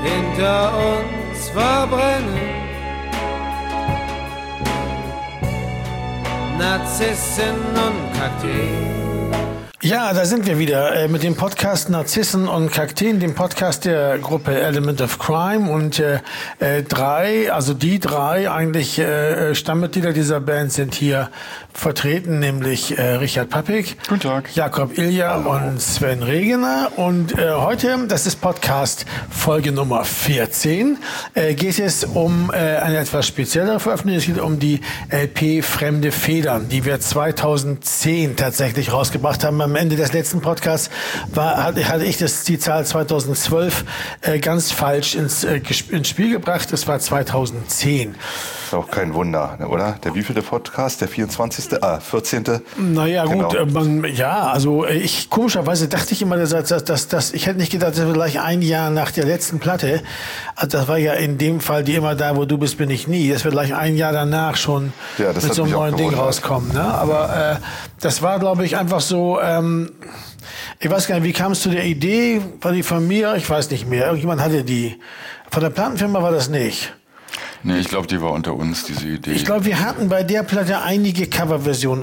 hinter uns verbrennen. Narzissen und Kakteen. Ja, da sind wir wieder mit dem Podcast Narzissen und Kakteen, dem Podcast der Gruppe Element of Crime. Und die drei eigentlich Stammmitglieder dieser Band sind hier vertreten, nämlich Richard Pappig, Guten Tag, Jakob Ilja und Sven Regener. Und heute, das ist Podcast Folge Nummer 14, geht es um eine etwas speziellere Veröffentlichung. Es geht um die LP Fremde Federn, die wir 2010 tatsächlich rausgebracht haben. Am Ende des letzten Podcasts hatte ich die Zahl 2012 ganz falsch ins Spiel gebracht. Das war 2010. Ist auch kein Wunder, oder? Der wievielte Podcast? Der 14. Naja, genau. Gut, komischerweise dachte ich immer, dass ich hätte nicht gedacht, dass wir gleich ein Jahr nach der letzten Platte, also das war ja in dem Fall die Immer da, wo du bist, bin ich nie, dass wir gleich ein Jahr danach schon mit so einem neuen Ding rauskommen. Ne? Aber das war, glaube ich, einfach so, ich weiß gar nicht, wie kam es zu der Idee? War die von mir? Ich weiß nicht mehr. Irgendjemand hatte die. Von der Plattenfirma war das nicht. Nee, ich glaube, die war unter uns, diese Idee. Ich glaube, wir hatten bei der Platte einige Coverversionen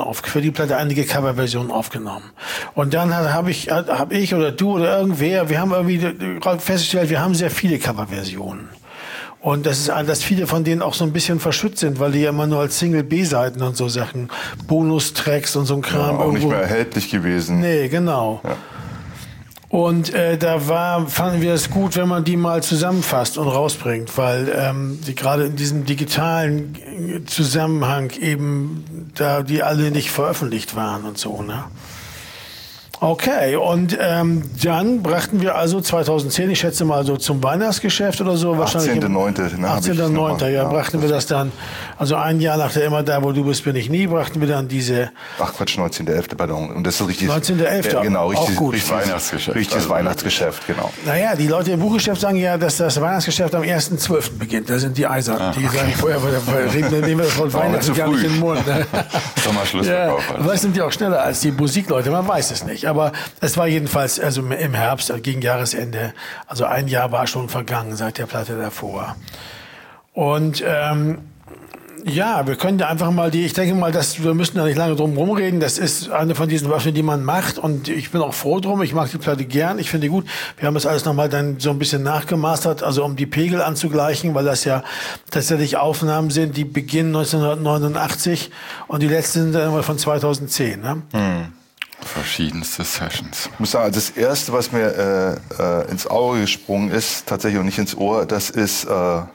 aufgenommen. Und dann habe ich oder du oder irgendwer, wir haben irgendwie festgestellt, wir haben sehr viele Coverversionen. Und dass viele von denen auch so ein bisschen verschützt sind, weil die ja immer nur als Single-B-Seiten und so Sachen, Bonustracks und so ein Kram. Ja, auch nicht mehr erhältlich gewesen. Nee, genau. Ja. Und fanden wir es gut, wenn man die mal zusammenfasst und rausbringt, weil die gerade in diesem digitalen Zusammenhang eben da die alle nicht veröffentlicht waren und so, ne? Okay, und dann brachten wir also 2010, ich schätze mal so zum Weihnachtsgeschäft oder so, wahrscheinlich 18.9. 18.9. Ja, brachten wir das dann, also ein Jahr nach der Immer da, wo du bist, bin ich nie, brachten wir dann diese... Ach Quatsch, 19.11., pardon. Und das ist richtig... 19.11., ja, genau, richtig, auch gut. Richtig Weihnachtsgeschäft. Richtiges Weihnachtsgeschäft, genau. Naja, die Leute im Buchgeschäft sagen ja, dass das Weihnachtsgeschäft am 1.12. beginnt. Da sind die Eisern. Die sagen vorher, nehmen wir das Wort Weihnachten gar nicht in den Mund. Ne? Doch mal Schluss ja, drauf. Vielleicht sind die auch schneller als die Musikleute, man weiß es nicht. Aber es war jedenfalls also im Herbst, gegen Jahresende, also ein Jahr war schon vergangen seit der Platte davor. Und ja, wir können ja einfach mal ich denke mal, wir müssen da nicht lange drum rumreden. Das ist eine von diesen Waffen, die man macht. Und ich bin auch froh drum. Ich mag die Platte gern. Ich finde die gut. Wir haben das alles nochmal dann so ein bisschen nachgemastert, also um die Pegel anzugleichen, weil das ja tatsächlich Aufnahmen sind, die beginnen 1989 und die letzten sind dann von 2010. Ne? Verschiedenste Sessions. Ich muss sagen, das Erste, was mir ins Auge gesprungen ist, tatsächlich und nicht ins Ohr, das ist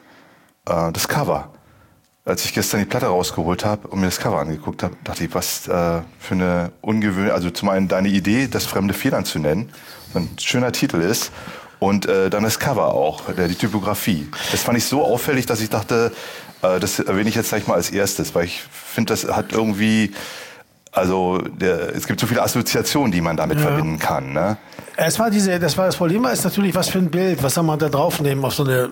das Cover. Als ich gestern die Platte rausgeholt habe und mir das Cover angeguckt habe, dachte ich, was für eine ungewöhnliche, also zum einen deine Idee, das Fremde Federn zu nennen, ein schöner Titel ist, und dann das Cover auch, die Typografie. Das fand ich so auffällig, dass ich dachte, das erwähne ich jetzt gleich mal als erstes, weil ich finde, das hat irgendwie... Also es gibt so viele Assoziationen, die man damit verbinden kann. Ne? Das war das Problem, ist natürlich, was für ein Bild, was soll man da draufnehmen auf so eine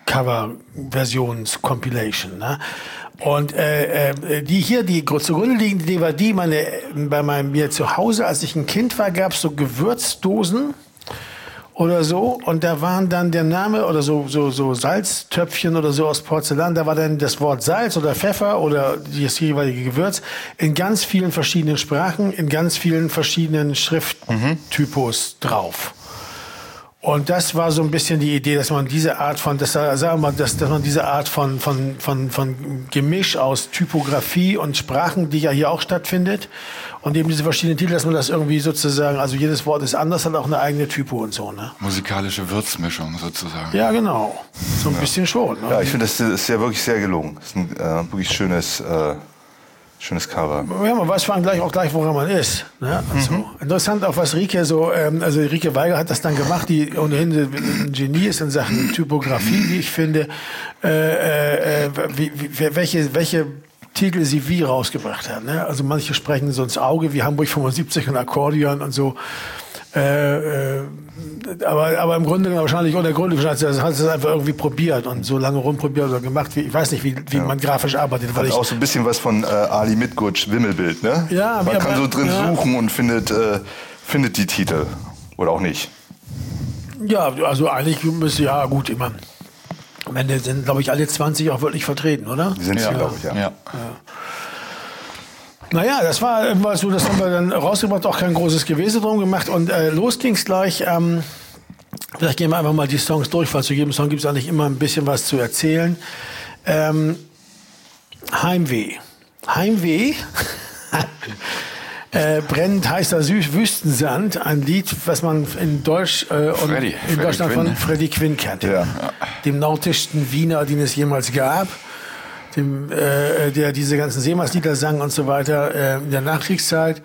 Cover-Versions-Compilation. Ne? Und die zugrunde liegende DVD, bei mir zu Hause, als ich ein Kind war, gab es so Gewürzdosen oder so, und da waren dann der Name oder so Salztöpfchen oder so aus Porzellan, da war dann das Wort Salz oder Pfeffer oder das jeweilige Gewürz in ganz vielen verschiedenen Sprachen, in ganz vielen verschiedenen Schrifttypos drauf. Und das war so ein bisschen die Idee, dass man diese Art von, dass man diese Art von Gemisch aus Typografie und Sprachen, die ja hier auch stattfindet, und eben diese verschiedenen Titel, dass man das irgendwie sozusagen, also jedes Wort ist anders, hat auch eine eigene Typo und so, ne? Musikalische Würzmischung sozusagen. Ja, genau. So ein bisschen schon. Ne? Ja, ich finde, das ist ja wirklich sehr gelungen. Das ist ein wirklich schönes Cover. Ja, man weiß vor allem gleich, woran man ist. Ne? Also, interessant auch, was Rike also Rike Weiger hat das dann gemacht, die ohnehin ein Genie ist in Sachen Typografie, wie ich finde, welche Titel sie wie rausgebracht hat. Ne? Also manche sprechen so ins Auge, wie Hamburg 75 und Akkordeon und so. Aber im Grunde wahrscheinlich hat es einfach irgendwie probiert und so lange rumprobiert oder gemacht, ich weiß nicht, wie man grafisch arbeitet. Hat auch so ein bisschen was von Ali Mitgutsch Wimmelbild, ne? Ja, man kann so drin suchen und findet die Titel. Oder auch nicht. Ja, also eigentlich müsste, ja gut, immer. Am Ende sind, glaube ich, alle 20 auch wirklich vertreten, oder? Die sind glaube ich, ja. Naja, das war irgendwas so, das haben wir dann rausgebracht, auch kein großes Gewese drum gemacht. Und los ging's gleich. Vielleicht gehen wir einfach mal die Songs durch, weil zu jedem Song gibt es eigentlich immer ein bisschen was zu erzählen. Heimweh. Heimweh. Brennend heißer Wüstensand, ein Lied, was man in Deutsch und in Deutschland von Freddie Quinn kennt. Ja. Dem nautischsten Wiener, den es jemals gab. Der diese ganzen Seemannslieder sang und so weiter in der Nachkriegszeit.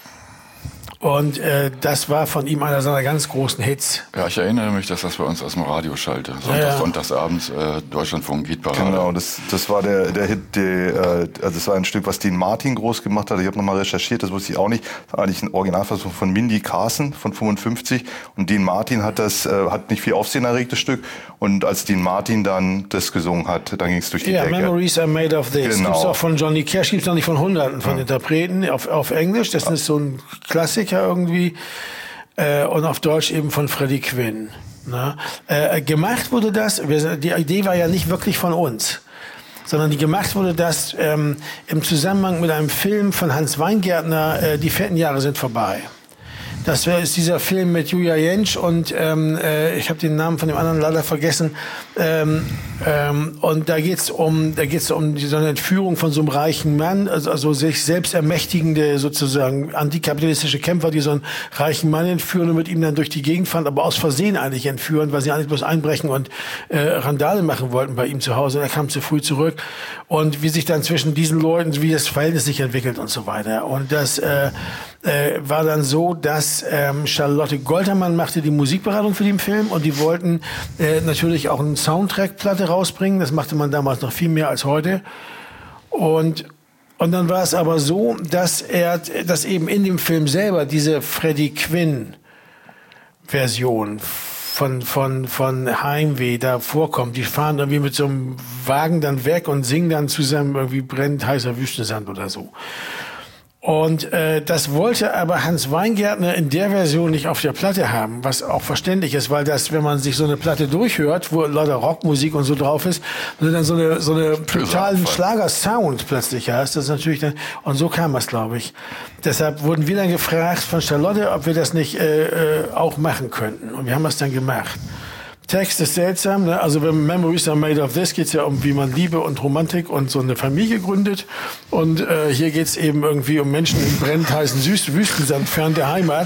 Und das war von ihm einer seiner ganz großen Hits. Ja, ich erinnere mich, dass das bei uns aus dem Radio schallte. Sonntagsabends Deutschlandfunk Hitparade. Genau, das war der Hit, also das war ein Stück, was Dean Martin groß gemacht hat. Ich habe nochmal recherchiert, das wusste ich auch nicht. Das war eigentlich ein Originalfassung von Mindy Carson von 55. Und Dean Martin hat nicht viel Aufsehen erregt, das Stück. Und als Dean Martin dann das gesungen hat, dann ging es durch die Decke. Memories are made of this. Genau. Gibt's auch von Johnny Cash, gibt's noch nicht von Hunderten von Interpreten auf Englisch. Das ist so ein Klassiker irgendwie. Und auf Deutsch eben von Freddie Quinn. Gemacht wurde das, die Idee war ja nicht wirklich von uns, sondern gemacht wurde das im Zusammenhang mit einem Film von Hans Weingärtner, Die fetten Jahre sind vorbei. Das ist dieser Film mit Julia Jentsch und ich habe den Namen von dem anderen leider vergessen. Und da geht's um so eine Entführung von so einem reichen Mann, also sich selbst ermächtigende sozusagen antikapitalistische Kämpfer, die so einen reichen Mann entführen und mit ihm dann durch die Gegend fahren, aber aus Versehen eigentlich entführen, weil sie eigentlich bloß einbrechen und Randale machen wollten bei ihm zu Hause. Er kam zu früh zurück und wie sich dann zwischen diesen Leuten, wie das Verhältnis sich entwickelt und so weiter. Und das war dann so, dass Charlotte Goltermann machte die Musikberatung für den Film und die wollten natürlich auch eine Soundtrack-Platte rausbringen. Das machte man damals noch viel mehr als heute. Und dann war es aber so, dass eben in dem Film selber diese Freddie Quinn-Version von Heimweh da vorkommt. Die fahren irgendwie mit so einem Wagen dann weg und singen dann zusammen irgendwie brennend heißer Wüstensand oder so. Und das wollte aber Hans Weingärtner in der Version nicht auf der Platte haben, was auch verständlich ist, weil das, wenn man sich so eine Platte durchhört, wo lauter Rockmusik und so drauf ist, und du dann so eine totalen Schlager-Sound plötzlich hast, das ist natürlich dann, und so kam es, glaube ich. Deshalb wurden wir dann gefragt von Charlotte, ob wir das nicht auch machen könnten. Und wir haben das dann gemacht. Text ist seltsam, ne? Also wenn Memories are made of this, geht's ja um, wie man Liebe und Romantik und so eine Familie gründet. Und hier geht's eben irgendwie um Menschen in brennend heißen Wüstensand fern der Heimat.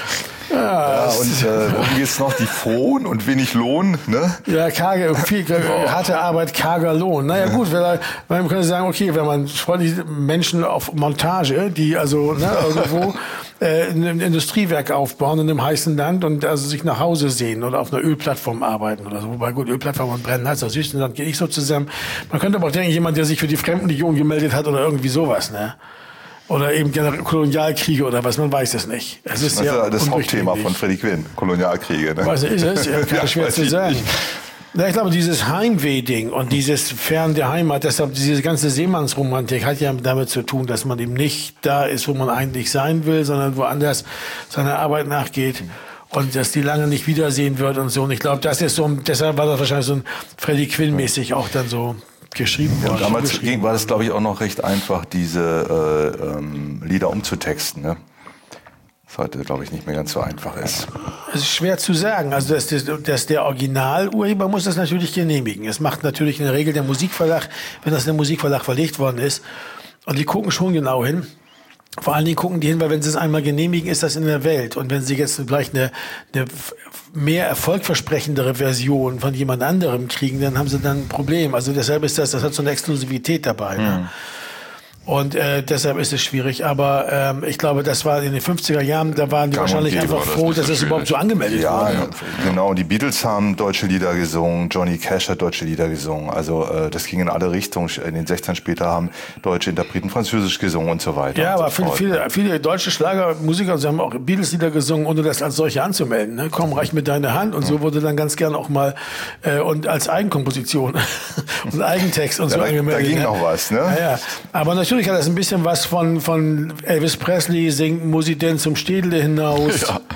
Ja, und worum geht's noch? Die Frohen und wenig Lohn, ne? Ja, harte Arbeit, karger Lohn. Naja gut, man könnte sagen, okay, wenn man freundliche Menschen auf Montage, die also irgendwo ein Industriewerk aufbauen in einem heißen Land und also sich nach Hause sehen oder auf einer Ölplattform arbeiten oder so. Wobei gut, Ölplattform und brennen heißt das Wüstenland geht nicht so zusammen. Man könnte aber auch denken, jemand, der sich für die Fremdenlegion gemeldet hat oder irgendwie sowas, ne? Oder eben Kolonialkriege oder was, man weiß es nicht. Es ist das ist das Hauptthema von Freddie Quinn, Kolonialkriege. Ne? Was ist es? Ja, kann schwer zu sagen. Ja, ich glaube, dieses Heimweh-Ding und dieses Fern der Heimat, deshalb diese ganze Seemannsromantik hat ja damit zu tun, dass man eben nicht da ist, wo man eigentlich sein will, sondern woanders seiner Arbeit nachgeht. Und dass die lange nicht wiedersehen wird und so. Und ich glaube, das ist so, deshalb war das wahrscheinlich so ein Freddie Quinn-mäßig auch dann so geschrieben worden. Ja, damals war das, glaube ich, auch noch recht einfach, diese Lieder umzutexten, ne? Was heute, glaube ich, nicht mehr ganz so einfach ist. Es ist schwer zu sagen. Also dass der Originalurheber muss das natürlich genehmigen. Es macht natürlich in der Regel der Musikverlag, wenn das in der Musikverlag verlegt worden ist. Und die gucken schon genau hin. Vor allen Dingen gucken die hin, weil wenn sie es einmal genehmigen, ist das in der Welt. Und wenn sie jetzt vielleicht eine mehr erfolgversprechendere Version von jemand anderem kriegen, dann haben sie dann ein Problem. Also deshalb ist das hat so eine Exklusivität dabei. Ne? Und deshalb ist es schwierig. Aber ich glaube, das war in den 50er Jahren, da waren die wahrscheinlich einfach froh, dass es überhaupt so angemeldet wurde. Ja, genau. Die Beatles haben deutsche Lieder gesungen, Johnny Cash hat deutsche Lieder gesungen. Also das ging in alle Richtungen. In den 60ern später haben deutsche Interpreten Französisch gesungen und so weiter. Ja, aber viele deutsche Schlagermusiker sie haben auch Beatles-Lieder gesungen, ohne das als solche anzumelden. Ne? Komm, reich mir deine Hand. Und so wurde dann ganz gern auch mal und als Eigenkomposition und Eigentext und so angemeldet. Da ging noch was, ne? Ja. Aber natürlich hat das ein bisschen was von Elvis Presley singt Musi denn zum Städle hinaus. Ja.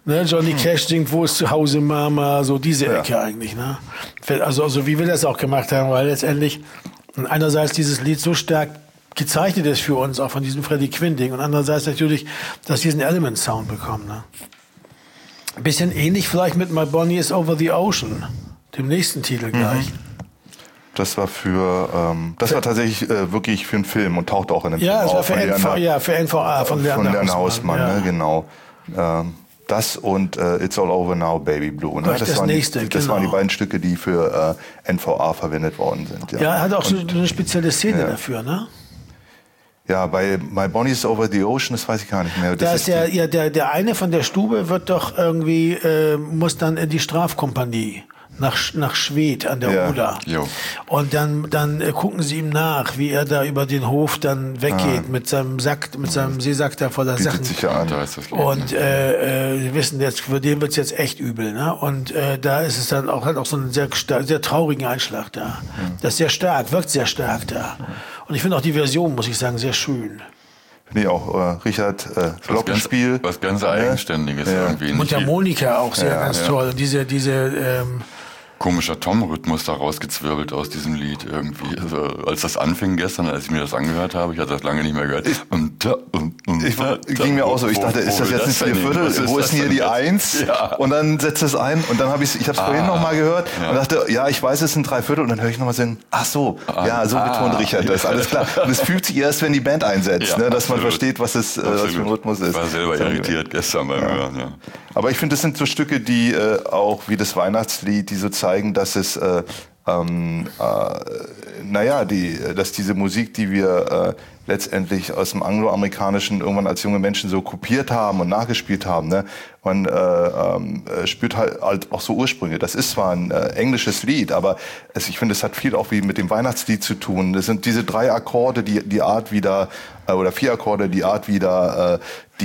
Ne, Johnny Cash singt, wo ist zu Hause Mama, so diese Ecke eigentlich. Ne? Also wie wir das auch gemacht haben, weil letztendlich einerseits dieses Lied so stark gezeichnet ist für uns, auch von diesem Freddie Quinn-Ding, und andererseits natürlich, dass diesen Element-Sound bekommen. Ne? Ein bisschen ähnlich vielleicht mit My Bonnie is Over the Ocean, dem nächsten Titel gleich. Das war das war tatsächlich wirklich für einen Film und taucht auch in dem Film das war auf. für NVA von Lerner Hausmann, ne, genau. Das und It's All Over Now, Baby Blue. Ne? Das waren die beiden Stücke, die für NVA verwendet worden sind. Ja, er hat auch so eine spezielle Szene dafür, ne? Ja, bei My Bonnie is Over the Ocean, das weiß ich gar nicht mehr. Da ist der eine von der Stube wird doch irgendwie, muss dann in die Strafkompanie. Nach Schwedt an der Oder. Jo. Und dann gucken sie ihm nach, wie er da über den Hof dann weggeht mit seinem Sack, mit seinem Seesack da voller Sachen. Sich ja an. Und wir wissen jetzt, für den wird's jetzt echt übel, ne? Und da ist es dann auch, hat auch so einen sehr traurigen Einschlag da. Das ist sehr stark, wirkt sehr stark da. Und ich finde auch die Version, muss ich sagen, sehr schön. Finde ich auch, Richard, Glockenspiel. Was ganz Eigenständiges irgendwie. Mundharmonika auch sehr ganz toll. Diese komischer Tom-Rhythmus da rausgezwirbelt aus diesem Lied irgendwie. Also, als das anfing gestern, als ich mir das angehört habe, ich hatte das lange nicht mehr gehört. Ging mir auch so, ich dachte, ist das jetzt nicht 4/4? Wo ist denn hier die 1? Ja. Und dann setzt es ein und dann habe ich es vorhin noch mal gehört und dachte, ja, ich weiß, es sind 3/4 und dann höre ich nochmal so, ach so, so betont Richard das, alles klar. Und es fühlt sich erst, wenn die Band einsetzt, ne, dass man versteht, was für ein Rhythmus ist. Ich war selber irritiert gestern beim Hören, ja. Aber ich finde, das sind so Stücke, die auch wie das Weihnachtslied, die so zeigen, dass es dass diese Musik, die wir letztendlich aus dem Angloamerikanischen irgendwann als junge Menschen so kopiert haben und nachgespielt haben, ne? Man spürt halt auch so Ursprünge. Das ist zwar ein englisches Lied, aber ich finde, es hat viel auch wie mit dem Weihnachtslied zu tun. Das sind diese 3 Akkorde, die Art wieder, oder 4 Akkorde, die Art wieder,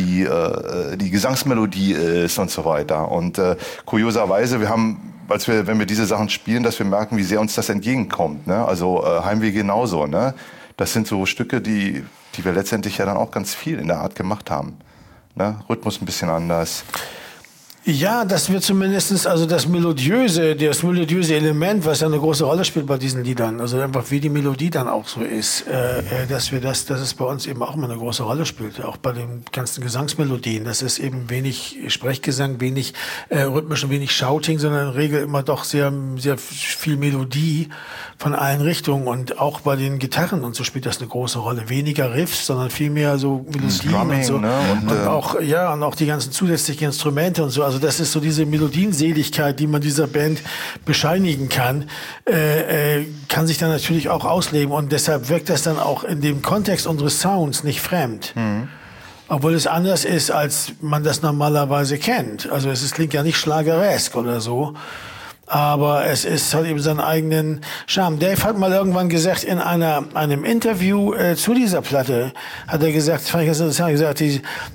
die Gesangsmelodie ist und so weiter. Und kurioserweise, wenn wir diese Sachen spielen, dass wir merken, wie sehr uns das entgegenkommt. Ne? Also Heimweh genauso. Ne? Das sind so Stücke, die wir letztendlich ja dann auch ganz viel in der Art gemacht haben. Ne? Rhythmus ein bisschen anders. Ja, dass wir zumindestens, also das melodiöse Element, was ja eine große Rolle spielt bei diesen Liedern, also einfach wie die Melodie dann auch so ist, dass es bei uns eben auch mal eine große Rolle spielt, auch bei den ganzen Gesangsmelodien, dass es eben wenig Sprechgesang, wenig rhythmisch und wenig Shouting, sondern in der Regel immer doch sehr, sehr viel Melodie von allen Richtungen, und auch bei den Gitarren und so spielt das eine große Rolle. Weniger Riffs, sondern viel mehr so Melodien Strumming, und so. Ne? Und auch die ganzen zusätzlichen Instrumente und so. Also das ist so diese Melodienseligkeit, die man dieser Band bescheinigen kann, kann sich dann natürlich auch ausleben, und deshalb wirkt das dann auch in dem Kontext unseres Sounds nicht fremd. Obwohl es anders ist, als man das normalerweise kennt. Also klingt ja nicht schlageresk oder so. Aber es hat eben seinen eigenen Charme. Dave hat mal irgendwann gesagt, in einem Interview zu dieser Platte, hat er gesagt, fand ich ganz interessant, gesagt,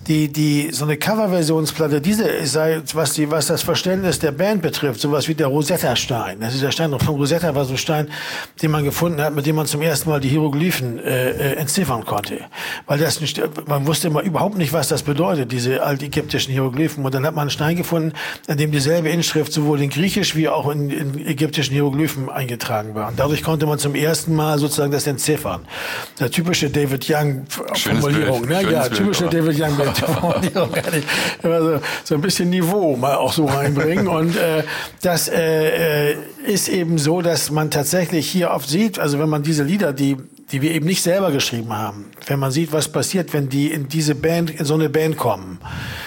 so eine Coverversionsplatte, diese sei, was das Verständnis der Band betrifft, sowas wie der Rosetta-Stein. Das ist der Stein von Rosetta, war so ein Stein, den man gefunden hat, mit dem man zum ersten Mal die Hieroglyphen entziffern konnte. Weil man wusste immer überhaupt nicht, was das bedeutet, diese altägyptischen Hieroglyphen. Und dann hat man einen Stein gefunden, in dem dieselbe Inschrift sowohl in Griechisch wie auch in ägyptischen Hieroglyphen eingetragen war. Und dadurch konnte man zum ersten Mal sozusagen das entziffern. Der typische David Young-Formulierung. Ne? Ja, typische David Young-Formulierung. So ein bisschen Niveau mal auch so reinbringen. Und das ist eben so, dass man tatsächlich hier oft sieht, also wenn man diese Lieder, die wir eben nicht selber geschrieben haben, wenn man sieht, was passiert, wenn die in so eine Band kommen,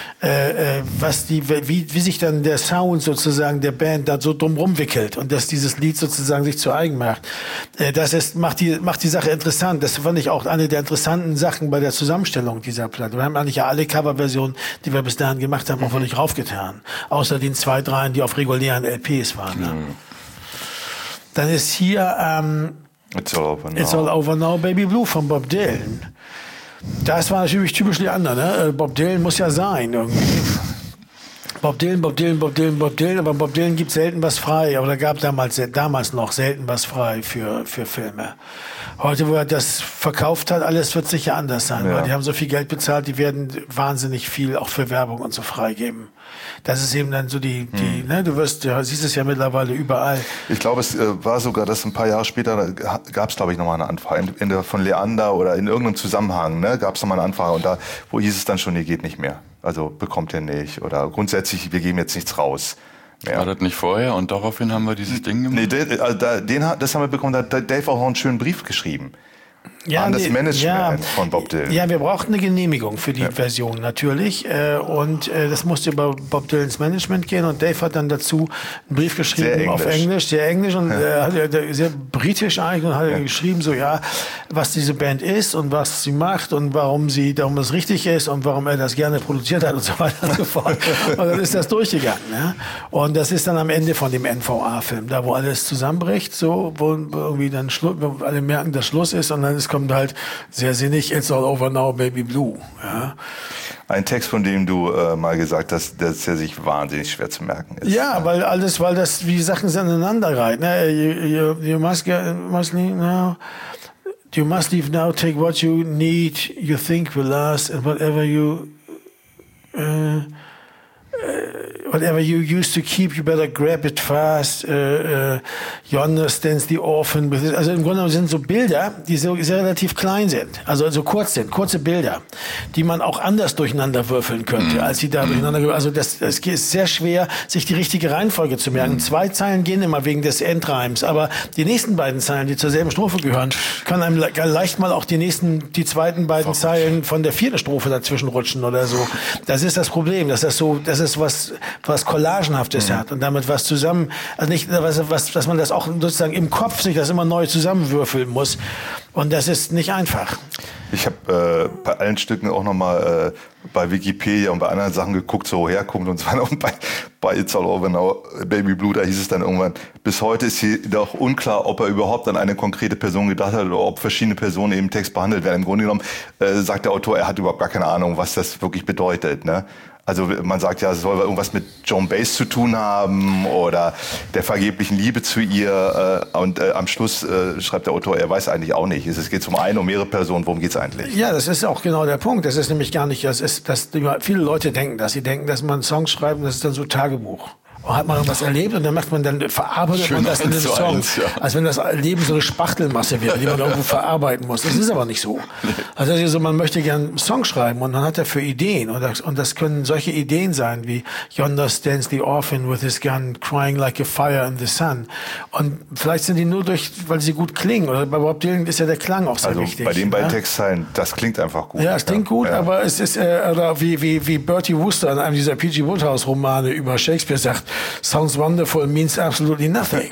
wie sich dann der Sound sozusagen der Band da so drumherum wickelt und dass dieses Lied sozusagen sich zu eigen macht. Macht die Sache interessant. Das fand ich auch eine der interessanten Sachen bei der Zusammenstellung dieser Platte. Wir haben eigentlich ja alle Coverversionen, die wir bis dahin gemacht haben, auch nicht raufgetan. Außer den 2, 3, die auf regulären LPs waren. Ne? Dann ist hier It's All Over Now, Baby Blue von Bob Dylan. Das war natürlich typisch Leander, ne? Bob Dylan muss ja sein irgendwie. Bob Dylan, aber Bob Dylan gibt selten was frei, aber da gab damals noch selten was frei für Filme. Heute, wo er das verkauft hat, alles wird sicher anders sein, weil die haben so viel Geld bezahlt, die werden wahnsinnig viel auch für Werbung und so freigeben. Das ist eben dann so ne, du siehst es ja mittlerweile überall. Ich glaube, es war sogar, dass ein paar Jahre später gab es, glaube ich, nochmal eine Anfrage. Von Leander oder in irgendeinem Zusammenhang, ne, gab es nochmal eine Anfrage. Und wo hieß es dann schon, nee, geht nicht mehr. Also bekommt ihr nicht. Oder grundsätzlich, wir geben jetzt nichts raus. Ja. War das nicht vorher? Und daraufhin haben wir dieses Ding gemacht? Nee, das haben wir bekommen. Da hat Dave auch einen schönen Brief geschrieben. Ja, an das Management von Bob Dylan. Ja, wir brauchten eine Genehmigung für die Version natürlich. Und das musste über Bob Dylans Management gehen. Und Dave hat dann dazu einen Brief geschrieben auf Englisch, sehr englisch und sehr britisch eigentlich. Und hat geschrieben, so was diese Band ist und was sie macht und warum das richtig ist und warum er das gerne produziert hat und so weiter und so fort. Und dann ist das durchgegangen. Ne? Und das ist dann am Ende von dem NVA-Film, da wo alles zusammenbricht, so wo irgendwie dann wo alle merken, dass Schluss ist und dann kommt halt sehr sinnig, It's all over now, baby blue. Ja. Ein Text, von dem du mal gesagt hast, dass der sich wahnsinnig schwer zu merken ist. Ja, weil das wie Sachen aneinander reiten. Ne? You must leave now, take what you need, you think will last, and whatever you used to keep, you better grab it fast. Yonder stands the orphan. Also im Grunde sind so Bilder, die so sehr relativ klein sind, also kurz sind, kurze Bilder, die man auch anders durcheinander würfeln könnte, als sie da durcheinander. Also es ist sehr schwer, sich die richtige Reihenfolge zu merken. 2 Zeilen gehen immer wegen des Endreims, aber die nächsten beiden Zeilen, die zur selben Strophe gehören, können einem leicht mal auch die zweiten beiden Zeilen von der 4. Strophe dazwischen rutschen oder so. Das ist das Problem, das ist was Collagenhaftes hat und damit was zusammen, also nicht, dass man das auch sozusagen im Kopf sich das immer neu zusammenwürfeln muss. Und das ist nicht einfach. Ich habe bei allen Stücken auch nochmal bei Wikipedia und bei anderen Sachen geguckt, so herkommt und so weiter. Und bei It's All Over Now, Baby Blue, da hieß es dann irgendwann, bis heute ist hier doch unklar, ob er überhaupt an eine konkrete Person gedacht hat oder ob verschiedene Personen im Text behandelt werden. Im Grunde genommen sagt der Autor, er hat überhaupt gar keine Ahnung, was das wirklich bedeutet, ne? Also man sagt ja, es soll irgendwas mit Joan Baez zu tun haben oder der vergeblichen Liebe zu ihr. Und am Schluss schreibt der Autor, er weiß eigentlich auch nicht. Es geht um eine und mehrere Personen. Worum geht's eigentlich? Ja, das ist auch genau der Punkt. Das ist nämlich gar nicht, viele Leute denken, dass man Songs schreibt und das ist dann so Tagebuch. Hat man irgendwas erlebt und dann verarbeitet man das in den Song. Als wenn das Leben so eine Spachtelmasse wäre, die man irgendwo verarbeiten muss. Das ist aber nicht so. Also man möchte gern einen Song schreiben und man hat dafür Ideen. Und das können solche Ideen sein wie Yonder stands the orphan with his gun crying like a fire in the sun. Und vielleicht sind die nur weil sie gut klingen. Oder bei Bob Dylan ist ja der Klang auch sehr wichtig. Bei den beiden Textzeilen, das klingt einfach gut. Ja, es klingt gut, aber es ist, oder wie Bertie Wooster in einem dieser P.G. Wodehouse Romane über Shakespeare sagt, sounds wonderful means absolutely nothing.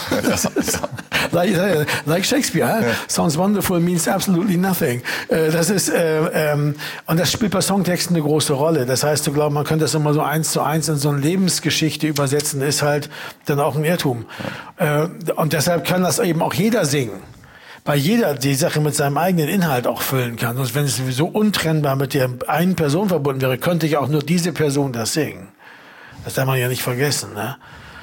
like Shakespeare. Sounds wonderful means absolutely nothing. Das ist und das spielt bei Songtexten eine große Rolle. Das heißt, zu glauben, man könnte das immer so 1:1 in so eine Lebensgeschichte übersetzen, ist halt dann auch ein Irrtum. Und deshalb kann das eben auch jeder singen. Weil jeder die Sache mit seinem eigenen Inhalt auch füllen kann. Und wenn es sowieso untrennbar mit der einen Person verbunden wäre, könnte ja auch nur diese Person das singen. Das darf man ja nicht vergessen, ne?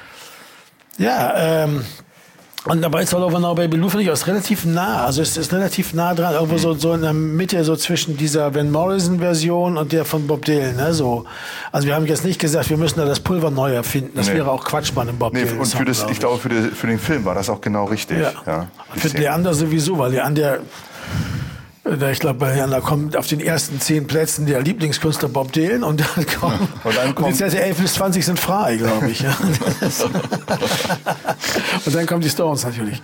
Ja, und dabei It's All Over Now, Baby Blue finde ich auch relativ nah. Also es ist relativ nah dran. Irgendwo so in der Mitte, so zwischen dieser Van Morrison-Version und der von Bob Dylan, ne? So. Also wir haben jetzt nicht gesagt, wir müssen da das Pulver neu erfinden. Das wäre auch Quatsch bei einem Bob Dylan. Und ich glaube, für den Film war das auch genau richtig. Ja. Für Leander sowieso, weil Leander, ich glaube, bei Leander kommt auf den ersten 10 Plätzen der Lieblingskünstler Bob Dylan und dann kommt die Sätze 11 bis 20 sind frei, glaube ich. Ja. Und dann kommen die Stones natürlich.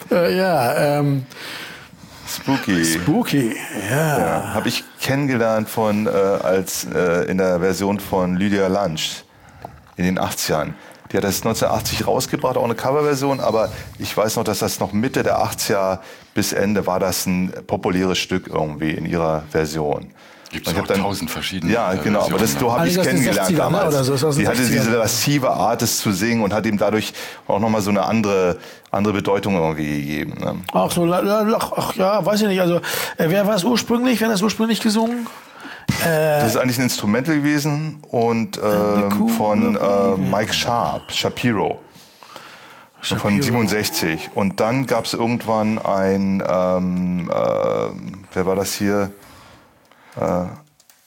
Spooky, ja. Habe ich kennengelernt als in der Version von Lydia Lunch in den 80ern. Die hat das 1980 rausgebracht, auch eine Coverversion, aber ich weiß noch, dass das noch Mitte der 80er bis Ende war das ein populäres Stück irgendwie in ihrer Version. Gibt es auch 1000 verschiedene. Ja, genau, aber so habe ich es kennengelernt damals. Oder so, die hatte diese lascive Art, es zu singen und hat ihm dadurch auch nochmal so eine andere Bedeutung irgendwie gegeben. Ne? Ach so, weiß ich nicht. Also, wer war es ursprünglich? Wer hat das ursprünglich gesungen? Das ist eigentlich ein Instrumental gewesen und von Mike Shapiro. Von 67. Und dann gab es irgendwann wer war das hier?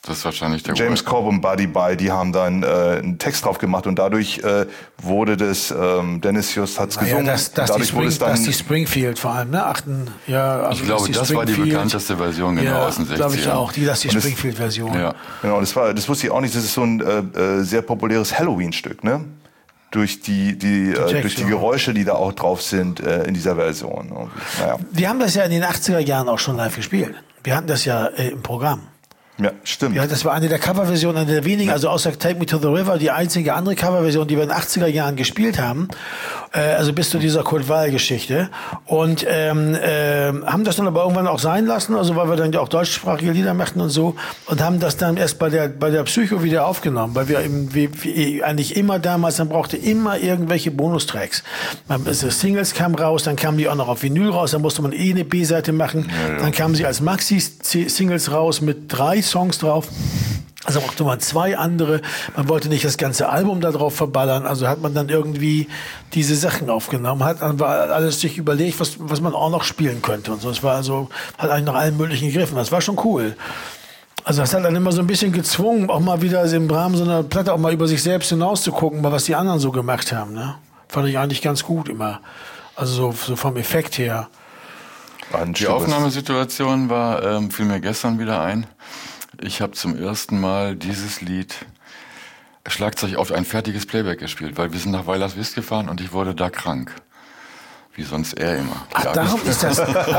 Das ist wahrscheinlich der James Cobb und Buddy Bye, die haben dann einen Text drauf gemacht und dadurch wurde das, Dennis Just hat's gesungen. Dusty Springfield vor allem, ne? Ich glaube, das war die bekannteste Version, genau, aus den 60ern. Glaube ich auch, die Dusty Springfield-Version. Ja. Genau, das wusste ich auch nicht, das ist so ein sehr populäres Halloween-Stück, ne? Durch die Geräusche, die da auch drauf sind in dieser Version. Naja. Wir haben das ja in den 80er Jahren auch schon live gespielt. Wir hatten das ja im Programm. Ja, stimmt. Ja, das war eine der Coverversionen, eine der wenigen, also außer Take Me to the River, die einzige andere Coverversion, die wir in den 80er Jahren gespielt haben, also bis zu dieser Kurt Weill-Geschichte. Und haben das dann aber irgendwann auch sein lassen, also weil wir dann ja auch deutschsprachige Lieder machten und so, und haben das dann erst bei der Psycho wieder aufgenommen, weil wir eben wie eigentlich immer damals, dann brauchte immer irgendwelche Bonustracks. Singles kamen raus, dann kamen die auch noch auf Vinyl raus, dann musste man eine B-Seite machen, dann kamen sie als Maxi-Singles raus mit 3 Songs drauf. Also brauchte man 2 andere. Man wollte nicht das ganze Album da drauf verballern. Also hat man dann irgendwie diese Sachen aufgenommen, hat dann alles sich überlegt, was man auch noch spielen könnte und so. Es war also, hat eigentlich nach allen möglichen gegriffen. Das war schon cool. Also das hat dann immer so ein bisschen gezwungen, auch mal wieder im Rahmen so einer Platte auch mal über sich selbst hinaus zu gucken, was die anderen so gemacht haben. Ne? Fand ich eigentlich ganz gut immer. Also so vom Effekt her. Die Aufnahmesituation war, fiel mir gestern wieder ein. Ich habe zum ersten Mal dieses Lied Schlagzeug auf ein fertiges Playback gespielt, weil wir sind nach Weilerswist gefahren und ich wurde da krank. Wie sonst er immer. Ach, darum ist das.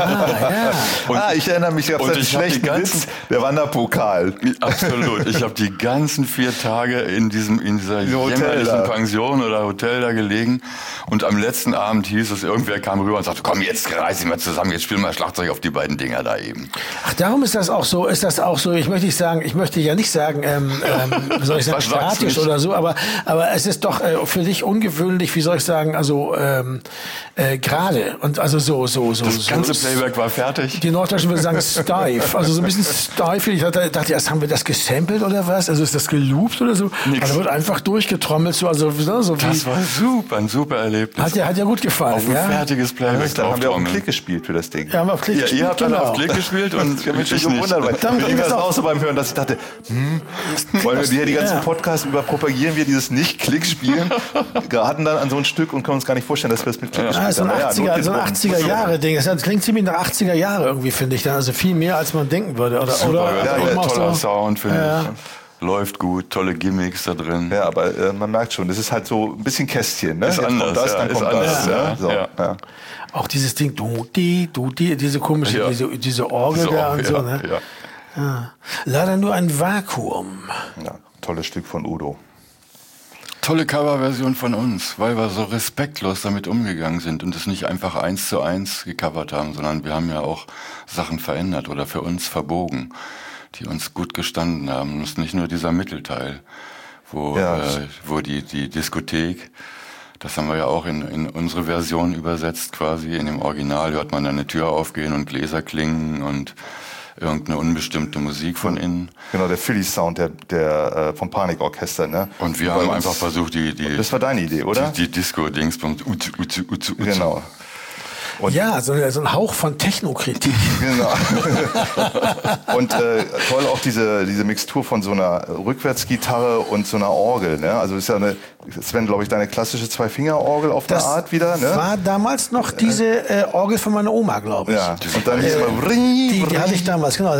Ich erinnere mich auf den schlechten Witz, der Wanderpokal. Absolut. Ich habe die ganzen 4 Tage in dieser jämmerlichen Pension oder Hotel da gelegen und am letzten Abend hieß es, irgendwer kam rüber und sagte, komm, jetzt reiß ich mal zusammen, jetzt spielen wir Schlagzeug auf die beiden Dinger da eben. Ach, darum ist das auch so, ich möchte ja nicht sagen, wie soll ich sagen, statisch oder so, aber es ist doch für dich ungewöhnlich, wie soll ich sagen, also gerade und also so. Das ganze Playback war fertig. Die Norddeutschen würden sagen steif, also so ein bisschen steif. Ich dachte erst, haben wir das gesampelt oder was? Also ist das geloopt oder so? Nix. Also wird einfach durchgetrommelt, so wie. Das war super, ein super Erlebnis. Hat ja gut gefallen. Auf ein fertiges Playback. Da haben wir auch einen Klick gespielt für das Ding. Ja, haben wir auf Klick gespielt. Ihr habt alle auf Klick gespielt und ich habe mich schon gewundert, weil mir ging das auch so beim Hören, dass ich dachte, wollen wir hier die ganzen Podcasts über propagieren wir dieses Nicht-Klick-Spielen? Geraten dann an so ein Stück und können uns gar nicht vorstellen, dass wir es mit Klick gespielt haben. So ein 80er-Jahre-Ding. Das klingt ziemlich nach 80er Jahre irgendwie, finde ich. Dann. Also viel mehr, als man denken würde. Toller Sound, finde ich. Läuft gut, tolle Gimmicks da drin. Ja, aber man merkt schon, das ist halt so ein bisschen Kästchen. Ne? Ist anders, dann kommt das. Ja. Auch dieses Ding, diese komische, diese Orgel da und so. Ne? Ja. Leider nur ein Vakuum. Ja, tolles Stück von Udo. Tolle Coverversion von uns, weil wir so respektlos damit umgegangen sind und es nicht einfach 1:1 gecovert haben, sondern wir haben ja auch Sachen verändert oder für uns verbogen, die uns gut gestanden haben. Das ist nicht nur dieser Mittelteil, wo die Diskothek, das haben wir ja auch in unsere Version übersetzt quasi. In dem Original hört man dann eine Tür aufgehen und Gläser klingen und irgendeine unbestimmte Musik von innen. Genau, der Philly-Sound der vom Panikorchester, ne? Und wir haben einfach versucht, das war deine Idee, oder? Die Disco-Dingspunkt. Genau. Und ja, so ein Hauch von Technokritik. Genau. Und toll auch diese Mixtur von so einer Rückwärtsgitarre und so einer Orgel. Ne? Also ist ja Sven, glaube ich, deine klassische Zwei-Finger-Orgel auf der Art wieder. Ne? Das war damals noch diese Orgel von meiner Oma, glaube ich. Ja. Und dann die hatte ich damals, genau.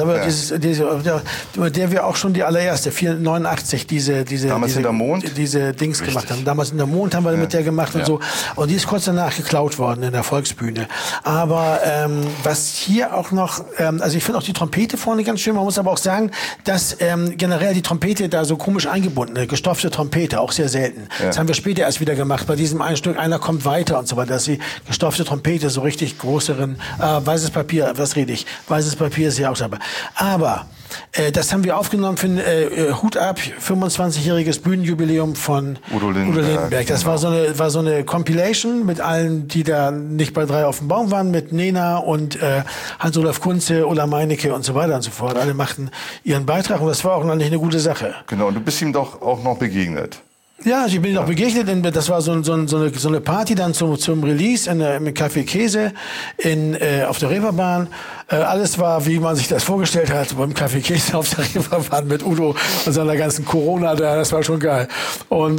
Mit der wir auch schon die allererste, 89, diese damals in der Mond? Diese Dings gemacht haben. Damals in der Mond haben wir mit der gemacht und so. Und die ist kurz danach geklaut worden in der Volksbühne. Aber was hier auch noch, also ich finde auch die Trompete vorne ganz schön. Man muss aber auch sagen, dass generell die Trompete da so komisch eingebunden ist. Gestopfte Trompete, auch sehr selten. Ja. Das haben wir später erst wieder gemacht. Bei diesem einen Stück, einer kommt weiter und so weiter. Dass die gestopfte Trompete so richtig größeren, weißes Papier, was rede ich? Weißes Papier ist ja auch dabei. Aber das haben wir aufgenommen für ein Hut ab, 25-jähriges Bühnenjubiläum von Udo Lindenberg. Das war so eine Compilation mit allen, die da nicht bei 3 auf dem Baum waren, mit Nena und Hans-Olaf Kunze, Ulla Meinecke und so weiter und so fort. Alle machten ihren Beitrag und das war auch eigentlich eine gute Sache. Genau, und du bist ihm doch auch noch begegnet. Ja, also ich bin noch begegnet, das war so eine Party dann zum Release im Café Käse auf der Reeperbahn. Alles war, wie man sich das vorgestellt hat, beim Café Käse auf der Reeperbahn mit Udo und seiner ganzen Corona da, das war schon geil. Und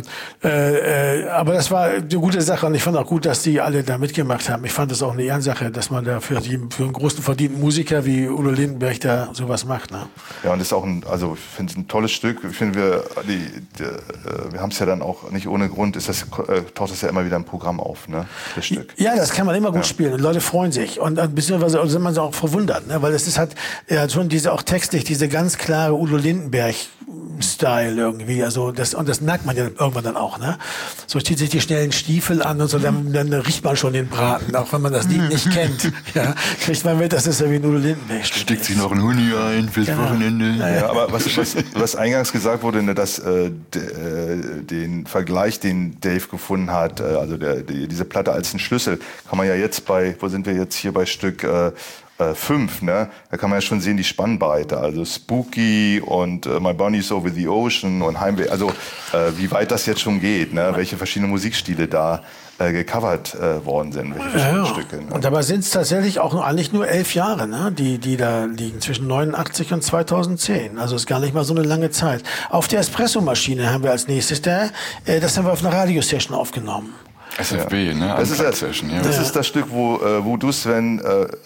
aber das war eine gute Sache und ich fand auch gut, dass die alle da mitgemacht haben. Ich fand das auch eine Ehrensache, dass man da für einen großen verdienten Musiker wie Udo Lindenberg da sowas macht. Ne? Ja, und das ist auch ich finde es ein tolles Stück. Ich finde, wir haben es ja dann auch nicht ohne Grund, taucht das ja immer wieder im Programm auf, ne, das Stück. Ja, das kann man immer gut spielen und Leute freuen sich und beziehungsweise sind man auch verwundert, ne, weil es ist halt schon auch textlich diese ganz klare Udo Lindenberg-Style irgendwie, also das merkt man ja irgendwann dann auch, ne. So zieht sich die schnellen Stiefel an und so, dann riecht man schon den Braten, auch wenn man das Lied nicht kennt, ja, kriegt man mit, das ist ja wie ein Udo Lindenberg. Steckt sich noch ein Huni ein fürs Wochenende. Ja, aber was eingangs gesagt wurde, ne, dass den Vergleich, den Dave gefunden hat, also diese Platte als ein Schlüssel, kann man ja jetzt wo sind wir jetzt hier bei Stück 5, ne? Da kann man ja schon sehen, die Spannbreite, also Spooky und My Bunny's Over the Ocean und Heimweh, also wie weit das jetzt schon geht, ne? Welche verschiedenen Musikstile da gecovert worden sind, welche verschiedenen Stücke. Ne? Und dabei sind es tatsächlich auch eigentlich nur 11 Jahre, ne? die da liegen, zwischen 89 und 2010. Also ist gar nicht mal so eine lange Zeit. Auf der Espresso-Maschine haben wir als nächstes das haben wir auf einer Radiosession aufgenommen. SFB, ne? Das ist das Stück, wo du, Sven,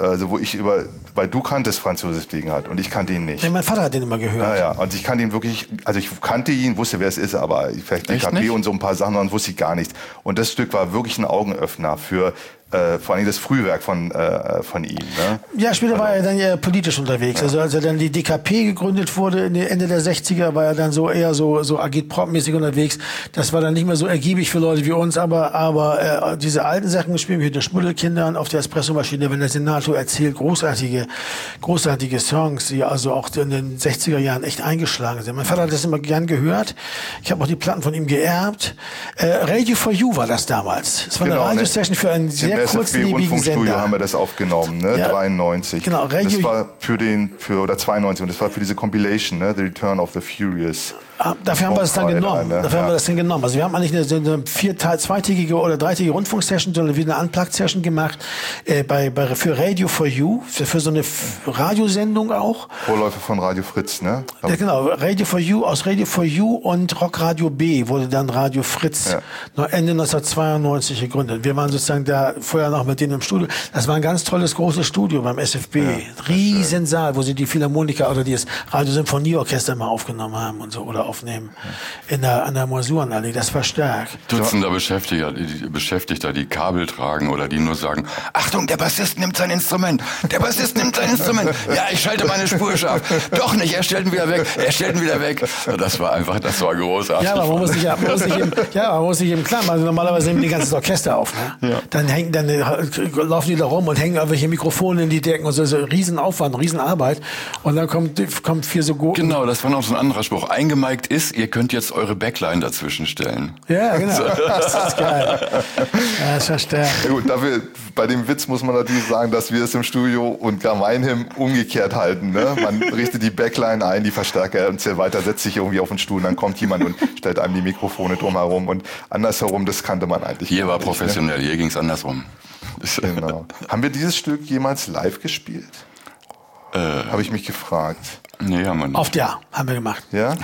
weil du kanntest Franz Josef Degenhardt und ich kannte ihn nicht. Ja, mein Vater hat den immer gehört. Ja, und ich kannte ihn wirklich, also ich kannte ihn, wusste, wer es ist, aber vielleicht DKP und so ein paar Sachen, dann wusste ich gar nichts. Und das Stück war wirklich ein Augenöffner für vor allem das Frühwerk von ihm. Ne? Ja, später war er dann ja politisch unterwegs. Ja. Also als er dann die DKP gegründet wurde, Ende der 60er, war er dann eher so Agitprop-mäßig unterwegs. Das war dann nicht mehr so ergiebig für Leute wie uns, aber diese alten Sachen gespielt mit den Schmuddelkindern auf der Espresso-Maschine, wenn der Senator erzählt, großartige Songs, die also auch in den 60er Jahren echt eingeschlagen sind. Mein Vater hat das immer gern gehört. Ich habe auch die Platten von ihm geerbt. Radio for You war das damals. Es war eine Radiosession für einen sehr kurzlebigen Sender. Haben wir das aufgenommen, ne? Ja, 93. Genau, Radio. Das war oder 92 und das war für diese Compilation, ne? The Return of the Furious. Dafür haben wir das dann genommen. Also wir haben eigentlich eine zweitägige oder dreitägige Rundfunksession, sondern wieder eine Unplugged-Session gemacht für Radio for You, für so eine Radiosendung auch. Vorläufer von Radio Fritz, ne? Ja, genau. Radio for You, aus Radio for You und Rock Radio B wurde dann Radio Fritz Ende 1992 gegründet. Wir waren sozusagen da vorher noch mit denen im Studio. Das war ein ganz tolles, großes Studio beim SFB. Riesensaal, wo sie die Philharmoniker oder das Radio-Symphonieorchester mal aufgenommen haben und so, oder aufnehmen an der Masurenallee. Das war stark. Dutzender Beschäftigter, die Kabel tragen oder die nur sagen, Achtung, der Bassist nimmt sein Instrument. Ja, ich schalte meine Spur scharf. Doch nicht, er stellt ihn wieder weg. Das war großartig. Ja, aber man muss sich eben klar machen. Also normalerweise nehmen die ganzes Orchester auf. Ne? Ja. Dann laufen die da rum und hängen irgendwelche Mikrofone in die Decken und so. Riesenaufwand, Riesenarbeit. Und dann kommt 4 so Gurken. Genau, das war noch so ein anderer Spruch. Eingemickt ist, ihr könnt jetzt eure Backline dazwischen stellen. Ja, genau. Das ist geil. Ja, das ist stark. Ja, gut, bei dem Witz muss man natürlich sagen, dass wir es im Studio und gemeinhin umgekehrt halten. Ne? Man richtet die Backline ein, die Verstärker und so weiter, setzt sich irgendwie auf den Stuhl und dann kommt jemand und stellt einem die Mikrofone drumherum und andersherum, das kannte man eigentlich. Hier war professionell, ne? Hier ging es andersrum. Genau. Haben wir dieses Stück jemals live gespielt? Habe ich mich gefragt. Nee, haben wir nicht. Haben wir gemacht. Ja?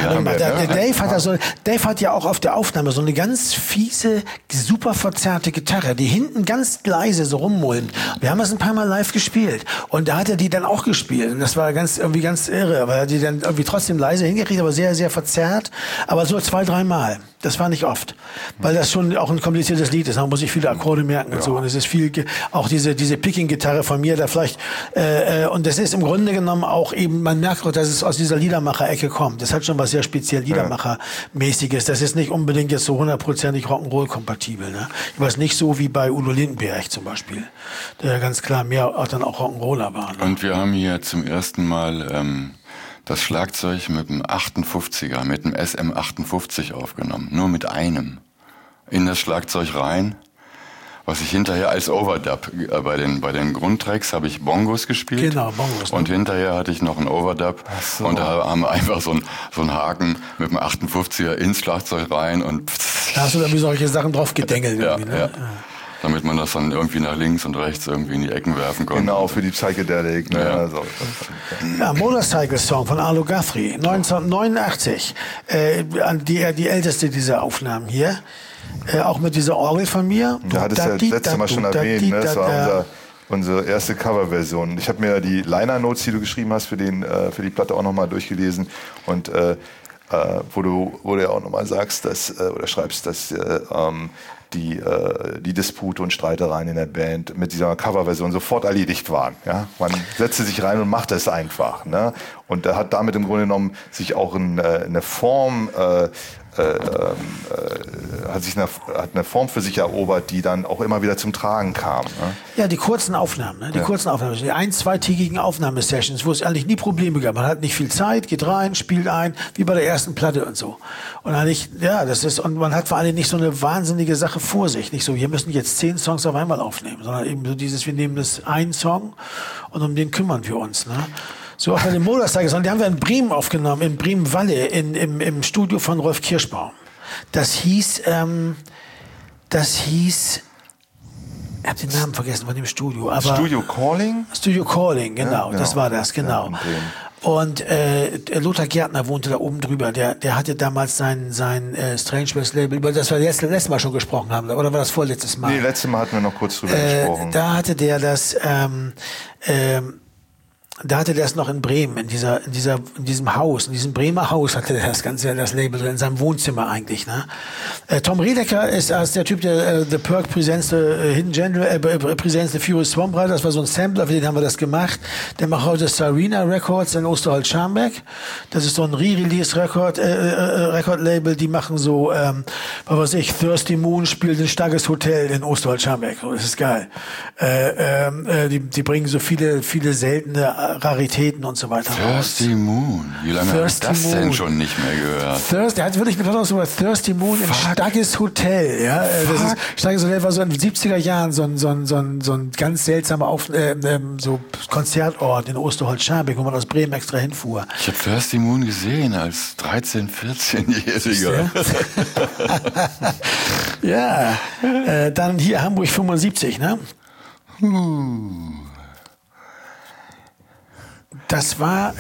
Dave hat ja auch auf der Aufnahme so eine ganz fiese, super verzerrte Gitarre, die hinten ganz leise so rummulmt. Wir haben das ein paar Mal live gespielt. Und da hat er die dann auch gespielt. Und das war irgendwie ganz irre, weil er die dann irgendwie trotzdem leise hingekriegt, aber sehr, sehr verzerrt. Aber so 2-3 Mal. Das war nicht oft. Weil das schon auch ein kompliziertes Lied ist. Man muss sich viele Akkorde merken und so. Und es ist viel, auch diese Picking-Gitarre von mir, da vielleicht, und das ist im Grunde genommen auch eben, man merkt auch, dass es aus dieser Liedermacher-Ecke kommt. Das hat schon was sehr speziell Liedermacher-mäßiges. Das ist nicht unbedingt jetzt so 100%ig Rock'n'Roll-kompatibel. Ne? Ich weiß nicht so wie bei Udo Lindenberg zum Beispiel, der ganz klar mehr auch dann auch Rock'n'Roller war. Ne? Und wir haben hier zum ersten Mal das Schlagzeug mit dem 58er, mit dem SM58 aufgenommen. Nur mit einem. In das Schlagzeug rein. was ich hinterher als Overdub, bei den Grundtracks habe ich Bongos gespielt. Genau, Bongos. Und hinterher hatte ich noch einen Overdub. So. Und da haben wir einfach so einen Haken mit einem 58er ins Schlagzeug rein und da hast du dann wie solche Sachen drauf gedengelt. Ja, irgendwie, ne? ja. Damit man das dann irgendwie nach links und rechts irgendwie in die Ecken werfen konnte. Genau, für die Psychedelic. Ne? Ja. Also, Ja, Motorcycle Song von Arlo Guthrie, 1989. Die älteste dieser Aufnahmen hier. Auch mit dieser Orgel von mir. Da hattest du ja letztes Mal schon erwähnt. Ne? Das war unsere erste Coverversion. Ich habe mir die Liner-Notes, die du geschrieben hast, für die Platte auch nochmal durchgelesen. Und wo du ja auch nochmal sagst, oder schreibst, dass die Dispute und Streitereien in der Band mit dieser Coverversion sofort erledigt waren. Ja? Man setzte sich rein und machte es einfach. Ne? Und er hat damit im Grunde genommen sich auch eine Form hat eine Form für sich erobert, die dann auch immer wieder zum Tragen kam. Ne? Ja, die kurzen Aufnahmen, ne? Die 1-2-tägigen Aufnahmesessions, wo es eigentlich nie Probleme gab. Man hat nicht viel Zeit, geht rein, spielt ein, wie bei der ersten Platte und so. Und und man hat vor allem nicht so eine wahnsinnige Sache vor sich. Nicht so, wir müssen jetzt 10 Songs auf einmal aufnehmen, sondern eben so wir nehmen das einen Song und um den kümmern wir uns. Ne? So auch bei den Motorcycle, die haben wir in Bremen aufgenommen, in Bremen-Walle, im Studio von Rolf Kirschbaum. Das hieß, ich habe den Namen vergessen von dem Studio. Aber Studio Calling? Studio Calling, genau, ja, genau. Das war das, genau. Ja, und Lothar Gärtner wohnte da oben drüber. Der hatte damals sein Strange West Label, über das wir letztes Mal schon gesprochen haben, oder war das vorletztes Mal? Nee, letztes Mal hatten wir noch kurz drüber gesprochen. Da hatte der das da hatte der es noch in Bremen, in diesem Haus, in diesem Bremer Haus hatte der das Label drin, in seinem Wohnzimmer eigentlich, ne? Tom Redeker ist als der Typ, der The Perk Presents the Hidden General, Presents the Furious Swamp Rider, das war so ein Sampler, für den haben wir das gemacht. Der macht heute Sarina Records in Osterholz-Scharmbeck. Das ist so ein Re-Release-Record-Label, die machen so, was weiß ich, Thirsty Moon spielt ein starkes Hotel in Osterholz-Scharmbeck. Das ist geil. Die bringen so viele seltene Raritäten und so weiter raus. Thirsty Moon. Wie lange habe ich das denn schon nicht mehr gehört? Der hat wirklich besonders über Thirsty Moon ein starkes Hotel. Ja? Das ist, starkes Hotel war so in den 70er Jahren so ein ganz seltsamer so Konzertort in Osterholz-Scharmbeck, wo man aus Bremen extra hinfuhr. Ich habe Thirsty Moon gesehen als 13-, 14-Jähriger. Ja, dann hier Hamburg 75, ne? Das war,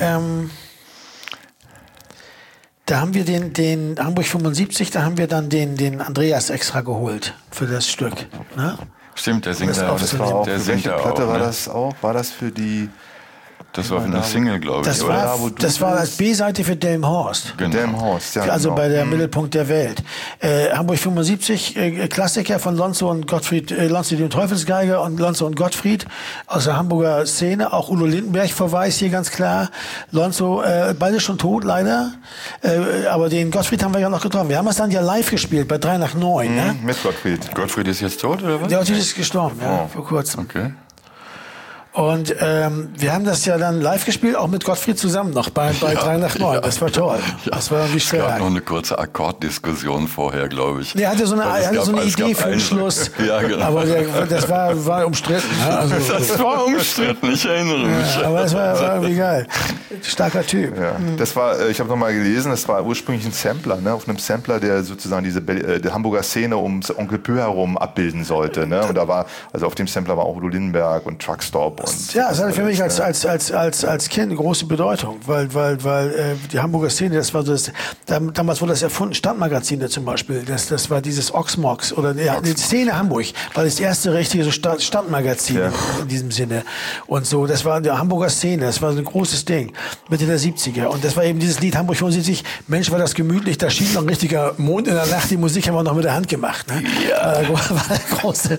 da haben wir den Hamburg 75, da haben wir dann den Andreas extra geholt für das Stück. Ne? Stimmt, der singt da auch. Das war auch, der für welche da Platte auch, war ne? das auch? War das für die... Das war für eine Single, glaube ich. Das war als B-Seite für Delmenhorst. Genau. Delmenhorst, ja. Also genau. bei der Mittelpunkt der Welt. Hamburg 75, Klassiker von Lonzo und Gottfried, Lonzo dem Teufelsgeiger und Lonzo und Gottfried aus der Hamburger Szene. Auch Udo Lindenberg-Verweis hier ganz klar. Lonzo, beide schon tot leider. Aber den Gottfried haben wir ja noch getroffen. Wir haben es dann ja live gespielt bei 3 nach 9. Ne? Mit Gottfried. Gottfried ist jetzt tot, oder was? Der Gottfried ist gestorben, ja, vor kurzem. Okay. Und wir haben das ja dann live gespielt, auch mit Gottfried zusammen noch bei 3 nach 9. Ja. Das war toll. Ja. Das war irgendwie stark. Es gab noch eine kurze Akkorddiskussion vorher, glaube ich. Er hatte so eine Idee für den Schluss. Ja, genau. Aber das war umstritten. Ne? Also, das war umstritten, ich erinnere mich. Ja, aber es war irgendwie geil. Starker Typ. Ja. Das war, ich habe nochmal gelesen, das war ursprünglich ein Sampler, ne? Auf einem Sampler, der sozusagen die Hamburger Szene ums Onkel Pö herum abbilden sollte. Ne? Und da war, also auf dem Sampler war auch Udo Lindenberg und Truckstop. Ja, das hatte für mich als Kind eine große Bedeutung, weil die Hamburger Szene, das war das, damals wurde das erfunden, Stadtmagazine zum Beispiel, das war dieses Oxmox oder die Szene Hamburg, war das erste richtige so Stadtmagazin in diesem Sinne und so, das war die Hamburger Szene, das war so ein großes Ding, Mitte der 70er und das war eben dieses Lied Hamburg 75, Mensch war das gemütlich, da schien noch ein richtiger Mond in der Nacht, die Musik haben wir noch mit der Hand gemacht. Ne? Ja. War der große.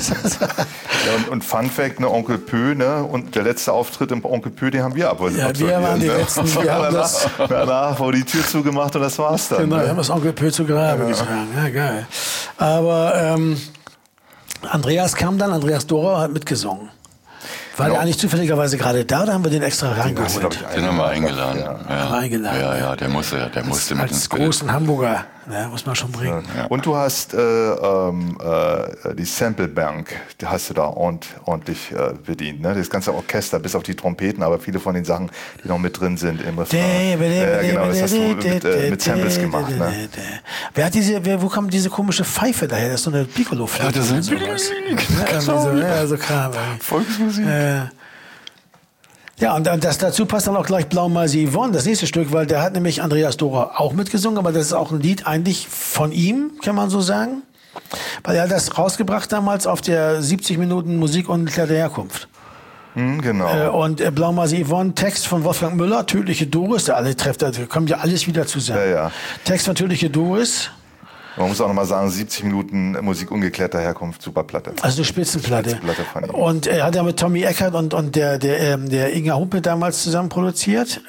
Und Fun Fact, ne, Onkel Pö, ne, und der letzte Auftritt im Onkel Pö, den haben wir absolviert. Ja, wir waren die Letzten. Wir haben danach wurde die Tür zugemacht und das war's dann. Genau, ne? wir haben das Onkel Pö zu Grabe getragen. Ja, geil. Aber Andreas Dora hat mitgesungen. War der eigentlich zufälligerweise gerade da oder haben wir den extra reingeholt? Den haben wir eingeladen. Ja, der musste mit ins Als großen Hamburger Ne? Muss man schon bringen. Ja. Und du hast die Sample Bank, die hast du da ordentlich bedient. Ne? Das ganze Orchester, bis auf die Trompeten, aber viele von den Sachen, die noch mit drin sind im Refrain. Genau, das hast du mit Samples gemacht. Ne? Wo kam diese komische Pfeife daher? Das ist so eine Piccolo-Flöte. Ja, das ist so Kram. Volksmusik. Ja, und dazu passt dann auch gleich Blaumeise Yvonne, das nächste Stück, weil der hat nämlich Andreas Dora auch mitgesungen, aber das ist auch ein Lied eigentlich von ihm, kann man so sagen. Weil er hat das rausgebracht damals auf der 70 Minuten Musik ungeklärte Herkunft. Genau. Und Blaumeise Yvonne, Text von Wolfgang Müller, Tödliche Doris, da kommt ja alles wieder zusammen. Ja. Text von Tödliche Doris. Man muss auch nochmal sagen, 70 Minuten Musik ungeklärter Herkunft, super Platte. Also eine Spitzenplatte. Von ihm. Und er hat ja mit Tommy Eckert und der Inga Humpe damals zusammen produziert.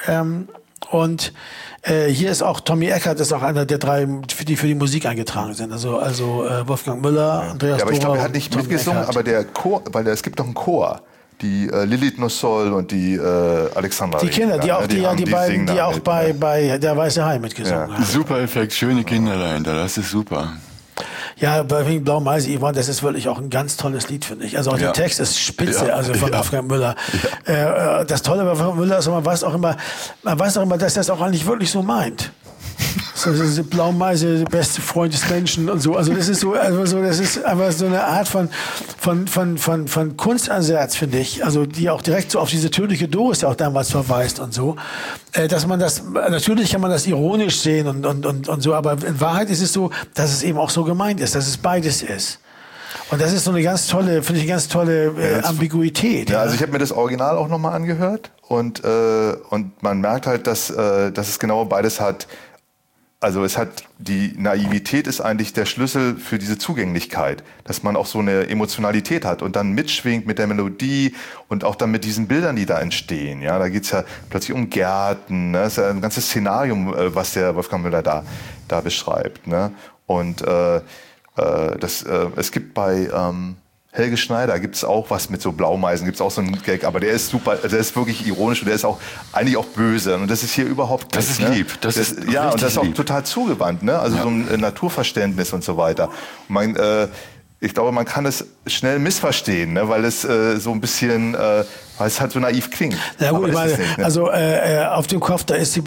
Hier ist auch Tommy Eckert, ist auch einer der drei, die für die Musik eingetragen sind. Also Wolfgang Müller, Andreas Dora. Aber ich glaube, er hat nicht mitgesungen, Eckert. aber der Chor, weil es gibt doch einen Chor. Die Lilith Nossol und die Alexandra. Die Kinder, die beiden, die auch bei Der Weiße Hai mitgesungen haben. Super Effekt, schöne Kinder dahinter, das ist super. Ja, wegen Blaumeise Yvonne, das ist wirklich auch ein ganz tolles Lied, finde ich. Also auch der Text ist spitze, also von Wolfgang Müller. Ja. Das Tolle bei Wolfgang Müller ist, man weiß auch immer, dass er es auch eigentlich wirklich so meint. So, diese Blaumeise, der beste Freund des Menschen und so. Also das ist das ist einfach so eine Art von Kunstansatz, finde ich. Also die auch direkt so auf diese tödliche Doris ja auch damals verweist und so. Dass man das, natürlich kann man das ironisch sehen und so, aber in Wahrheit ist es so, dass es eben auch so gemeint ist, dass es beides ist. Und das ist so eine ganz tolle, finde ich, eine ganz tolle Ambiguität. Ja, also ich habe mir das Original auch nochmal angehört und man merkt halt, dass es genau beides hat. Also die Naivität ist eigentlich der Schlüssel für diese Zugänglichkeit, dass man auch so eine Emotionalität hat und dann mitschwingt mit der Melodie und auch dann mit diesen Bildern, die da entstehen. Ja, da geht's ja plötzlich um Gärten, ne? Das ist ja ein ganzes Szenarium, was der Wolfgang Müller da beschreibt. Ne? Und es gibt bei Helge Schneider gibt's auch was mit so Blaumeisen, gibt's auch so einen Gag, aber der ist super, der ist wirklich ironisch und der ist auch eigentlich auch böse und das ist hier überhaupt nicht. Das ist lieb. Das ist ja, und das ist auch lieb. total zugewandt, ne? Also so ein Naturverständnis und so weiter. Und ich glaube, man kann es schnell missverstehen, ne? Weil es so ein bisschen, weil es halt so naiv klingt. Ja gut, ich meine, nicht, ne? also auf dem Kopf, da ist die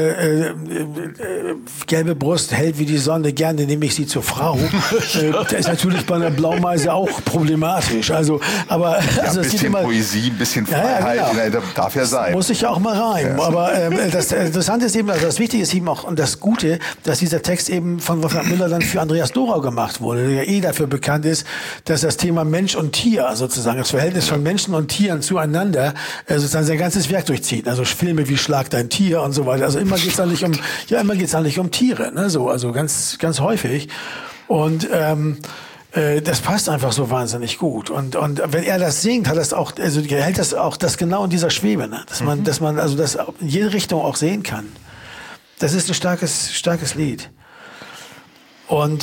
gelbe Brust, hell wie die Sonne, gerne nehme ich sie zur Frau. Das ist natürlich bei einer Blaumeise auch problematisch. Also, aber also ein das sieht bisschen immer, Poesie, ein bisschen Freiheit, genau. Darf ja sein. Muss ich ja auch mal rein. Ja. Aber das Interessante ist eben, also das Wichtige ist eben auch und das Gute, dass dieser Text eben von Wolfgang Müller dann für Andreas Dora gemacht wurde, der ja dafür bekannt ist, dass das Thema Mensch und Tier sozusagen, das Verhältnis von Menschen und Tieren zueinander sozusagen sein ganzes Werk durchzieht. Also Filme wie Schlag dein Tier und so weiter. Also immer geht's dann nicht um Tiere, ne? So, also ganz, ganz häufig. Und das passt einfach so wahnsinnig gut. Und wenn er das singt, hält das auch das genau in dieser Schwebe, ne? Dass man also das in jede Richtung auch sehen kann. Das ist ein starkes Lied. Und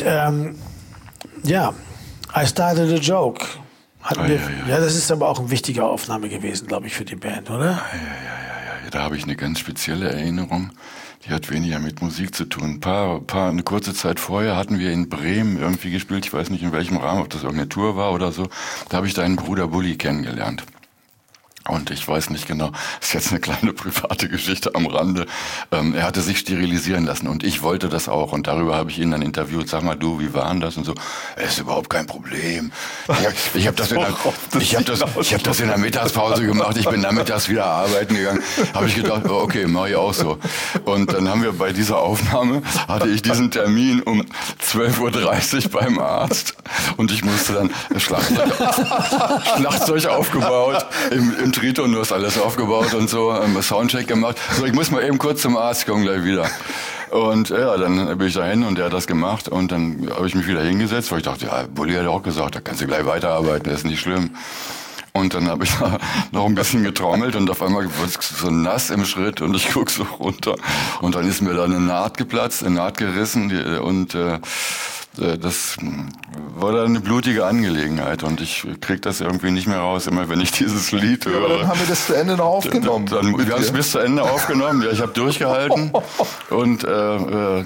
I Started a Joke. Ja, das ist aber auch eine wichtige Aufnahme gewesen, glaube ich, für die Band, oder? Ja. Da habe ich eine ganz spezielle Erinnerung. Die hat weniger mit Musik zu tun. Eine kurze Zeit vorher hatten wir in Bremen irgendwie gespielt. Ich weiß nicht in welchem Rahmen, ob das irgendeine Tour war oder so. Da habe ich deinen Bruder Bulli kennengelernt. Und ich weiß nicht genau, ist jetzt eine kleine private Geschichte am Rande. Er hatte sich sterilisieren lassen und ich wollte das auch. Und darüber habe ich ihn dann interviewt. Sag mal, du, wie war denn das? Und so, ist überhaupt kein Problem. Ich habe das in der Mittagspause gemacht. Ich bin nachmittags wieder arbeiten gegangen. Habe ich gedacht, okay, mache ich auch so. Und dann haben wir bei dieser Aufnahme, hatte ich diesen Termin um 12:30 Uhr beim Arzt. Und ich musste dann Schlagzeug aufgebaut, im Triton, du hast alles aufgebaut und so, Soundcheck gemacht. So, ich muss mal eben kurz zum Arzt kommen, gleich wieder. Und ja, dann bin ich dahin und der hat das gemacht und dann habe ich mich wieder hingesetzt, weil ich dachte, ja, Bulli hat auch gesagt, da kannst du gleich weiterarbeiten, das ist nicht schlimm. Und dann habe ich da noch ein bisschen getrommelt und auf einmal wurde es so nass im Schritt und ich guck so runter und dann ist mir da eine Naht geplatzt, eine Naht gerissen und das war dann eine blutige Angelegenheit und ich krieg das irgendwie nicht mehr raus, immer wenn ich dieses Lied höre. Aber dann haben wir das zu Ende noch aufgenommen. Wir haben es bis zu Ende aufgenommen, ja, ich habe durchgehalten und dann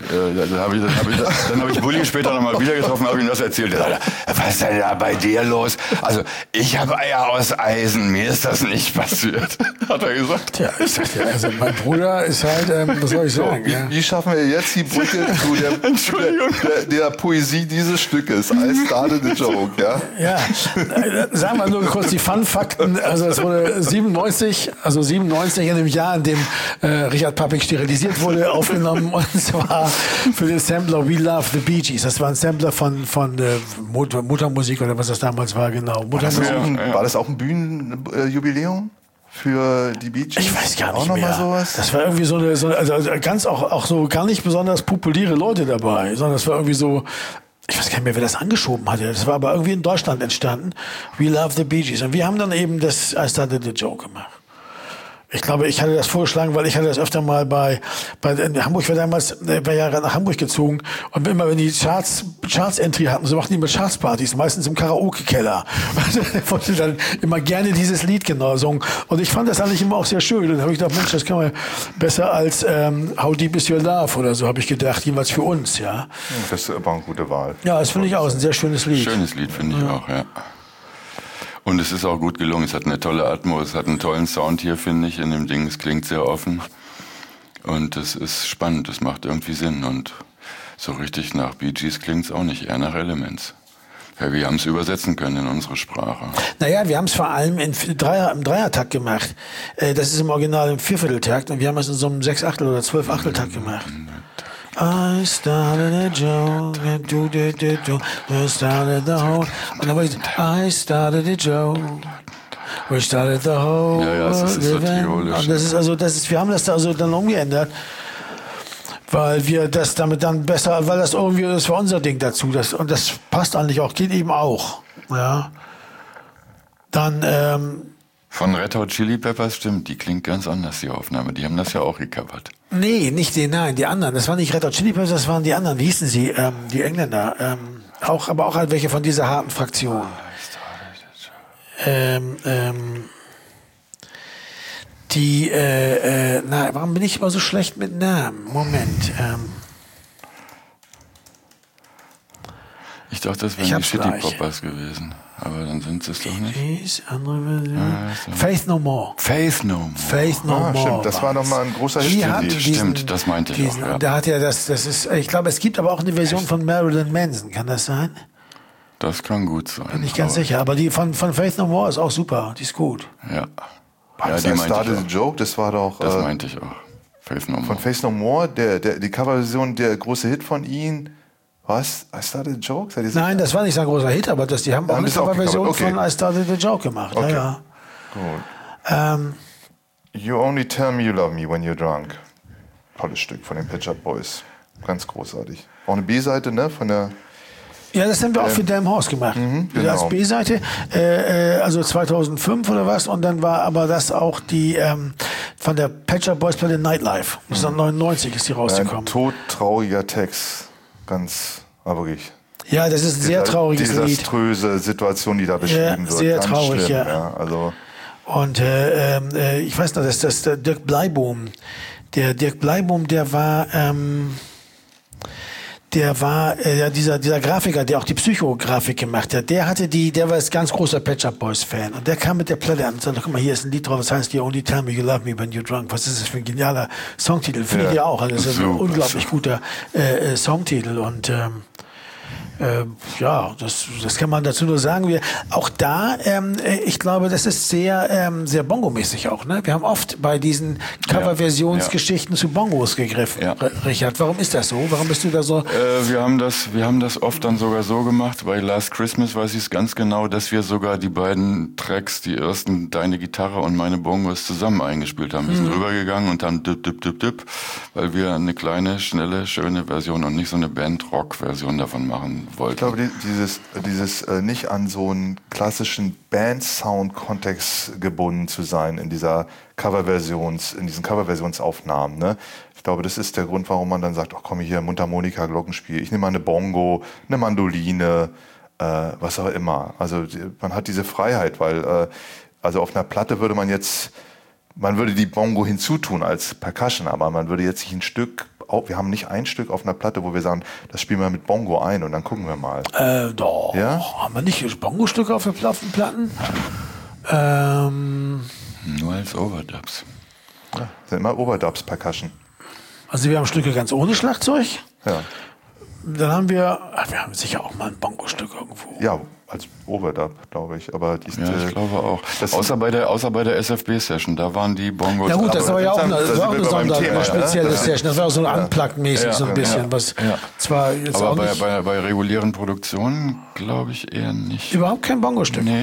habe ich Bulli später nochmal wieder getroffen, habe ihm das erzählt. Er sagte, was ist denn da bei dir los? Also ich habe Eier aus Eisen, mir ist das nicht passiert, hat er gesagt. Tja, ich sag dir, also mein Bruder ist halt, was soll ich sagen? Wie schaffen wir jetzt die Brücke zu der Poesie dieses Stückes? I started the joke, ja? Ja, sagen wir nur kurz die Fun-Fakten. Also es wurde 97 in dem Jahr, in dem Richard Pappig sterilisiert wurde, aufgenommen, und zwar für den Sampler We Love the Bee Gees. Das war ein Sampler von Muttermusik oder was das damals war, genau. War das auch ein Bühnenjubiläum für die Bee Gees? Ich weiß gar nicht auch noch mehr. Mal sowas? Das war irgendwie also ganz auch so gar nicht besonders populäre Leute dabei, sondern es war irgendwie so, ich weiß gar nicht mehr, wer das angeschoben hatte. Das war aber irgendwie in Deutschland entstanden. We Love the Bee Gees. Und wir haben dann eben das I Started the Joke gemacht. Ich glaube, ich hatte das vorgeschlagen, weil ich hatte das öfter mal bei in Hamburg, war damals bei Jahren nach Hamburg gezogen, und immer wenn die Charts-Entry hatten, so machten die mit Charts-Partys, meistens im Karaoke-Keller. Ich wollte dann immer gerne dieses Lied genau singen. Und ich fand das eigentlich immer auch sehr schön. Dann habe ich gedacht, Mensch, das kann man besser als How Deep Is Your Love oder so, habe ich gedacht, jeweils für uns, ja. Das ist aber eine gute Wahl. Ja, das finde ich auch, ein sehr schönes Lied. Schönes Lied, finde ich auch, ja. Und es ist auch gut gelungen. Es hat eine tolle Atmos, es hat einen tollen Sound hier, finde ich, in dem Ding. Es klingt sehr offen. Und es ist spannend, es macht irgendwie Sinn. Und so richtig nach Bee Gees klingt es auch nicht, eher nach Elements. Ja, wir haben es übersetzen können in unsere Sprache. Naja, wir haben es vor allem im Dreiertakt gemacht. Das ist im Original im Viervierteltakt, und wir haben es in so einem 6/8 oder 12/8-Takt gemacht. I started a joke, we started the whole, und dann war ich, I started a joke, we started the whole, ja, es ist so und das ist, wir haben das da also dann umgeändert, weil wir das damit dann besser, weil das irgendwie, das war unser Ding dazu, und das passt eigentlich auch, geht eben auch, ja. Dann, von Red Hot Chili Peppers, stimmt, die klingt ganz anders, die Aufnahme. Die haben das ja auch gecovert. Nee, nicht nein, die anderen. Das waren nicht Red Hot Chili Peppers, das waren die anderen. Wie hießen sie? Die Engländer. Aber auch halt welche von dieser harten Fraktion. Warum bin ich immer so schlecht mit Namen? Moment. Ich dachte, das wären die Shitty Poppers gewesen. Aber dann sind es doch nicht. Faith No More. Faith No More. Faith No More. Stimmt, das war nochmal ein großer Hit. Stimmt, das meinte ich auch. Ja. Da hat ja das ist, ich glaube, es gibt aber auch eine Version von Marilyn Manson, kann das sein? Das kann gut sein. Bin ich ganz sicher, aber die von Faith No More ist auch super, die ist gut. Ja. Das I Started the Joke, das war doch... Das meinte ich auch. Faith No More. Von Faith No More, die Coverversion, der große Hit von ihnen. Was? I Started the Joke? Nein, das war nicht so ein großer Hit, aber die haben auch eine Coverversion von I Started the Joke gemacht. Okay. Ja. Gut. You Only Tell Me You Love Me When You're Drunk. Tolles Stück von den Pet Shop Boys. Ganz großartig. Auch eine B-Seite, ne? Von der... Ja, das haben wir auch für Damn Horse gemacht. Genau. Als B-Seite, also 2005 oder was. Und dann war aber das auch die von der Pet Shop Boys Platte Nightlife. 1999 ist die rausgekommen. Ein todtrauriger Text. Ganz, aber wirklich. Ja, das ist ein sehr trauriges Lied. Desaströse Situation, die da beschrieben wird. Sehr ganz traurig, schlimm, ja. Also. Und ich weiß noch, dass der Dirk Bleibohm, der war dieser Grafiker, der auch die Psychografik gemacht hat, der war ein ganz großer Pet Shop Boys Fan, und der kam mit der Platte an und sagte, guck mal, hier ist ein Lied drauf, das heißt You Only Tell Me You Love Me When You're Drunk. Was ist das für ein genialer Songtitel? Finde ich auch. Das ist ein unglaublich guter Songtitel, und ja, das kann man dazu nur sagen. Auch da, ich glaube, das ist sehr Bongo-mäßig auch. Ne? Wir haben oft bei diesen Coverversionsgeschichten zu Bongos gegriffen. Ja. Richard, warum ist das so? Warum bist du da so? Wir haben das oft dann sogar so gemacht. Bei Last Christmas weiß ich es ganz genau, dass wir sogar die beiden Tracks, die ersten Deine Gitarre und meine Bongos zusammen eingespielt haben. Wir sind rübergegangen und haben dip, weil wir eine kleine, schnelle, schöne Version und nicht so eine Band-Rock-Version davon machen wollten. Ich glaube, dieses nicht an so einen klassischen Band-Sound-Kontext gebunden zu sein in diesen Coverversionsaufnahmen. Ne? Ich glaube, das ist der Grund, warum man dann sagt, ach komm, hier Mundharmonika, Glockenspiel, ich nehme mal eine Bongo, eine Mandoline, was auch immer. Also man hat diese Freiheit, weil also auf einer Platte würde man würde die Bongo hinzutun als Percussion, aber man würde jetzt nicht ein Stück, wir haben nicht ein Stück auf einer Platte, wo wir sagen, das spielen wir mit Bongo ein und dann gucken wir mal. Doch, ja? Haben wir nicht Bongo-Stücke auf den Platten? Nur als Overdubs. Ja, sind immer Overdubs, Percussion. Also wir haben Stücke ganz ohne Schlagzeug. Ja. Dann haben wir haben sicher auch mal ein Bongo-Stück irgendwo. Ja, als Overdub, glaube ich. Aber ich glaube auch. Außer bei der SFB-Session, da waren die Bongos. Ja gut, das war ja auch eine spezielle Session. Das war auch so unplugged-mäßig so ein bisschen. Was zwar jetzt aber auch nicht bei regulären Produktionen glaube ich eher nicht. Überhaupt kein Bongo-Stück? Nee.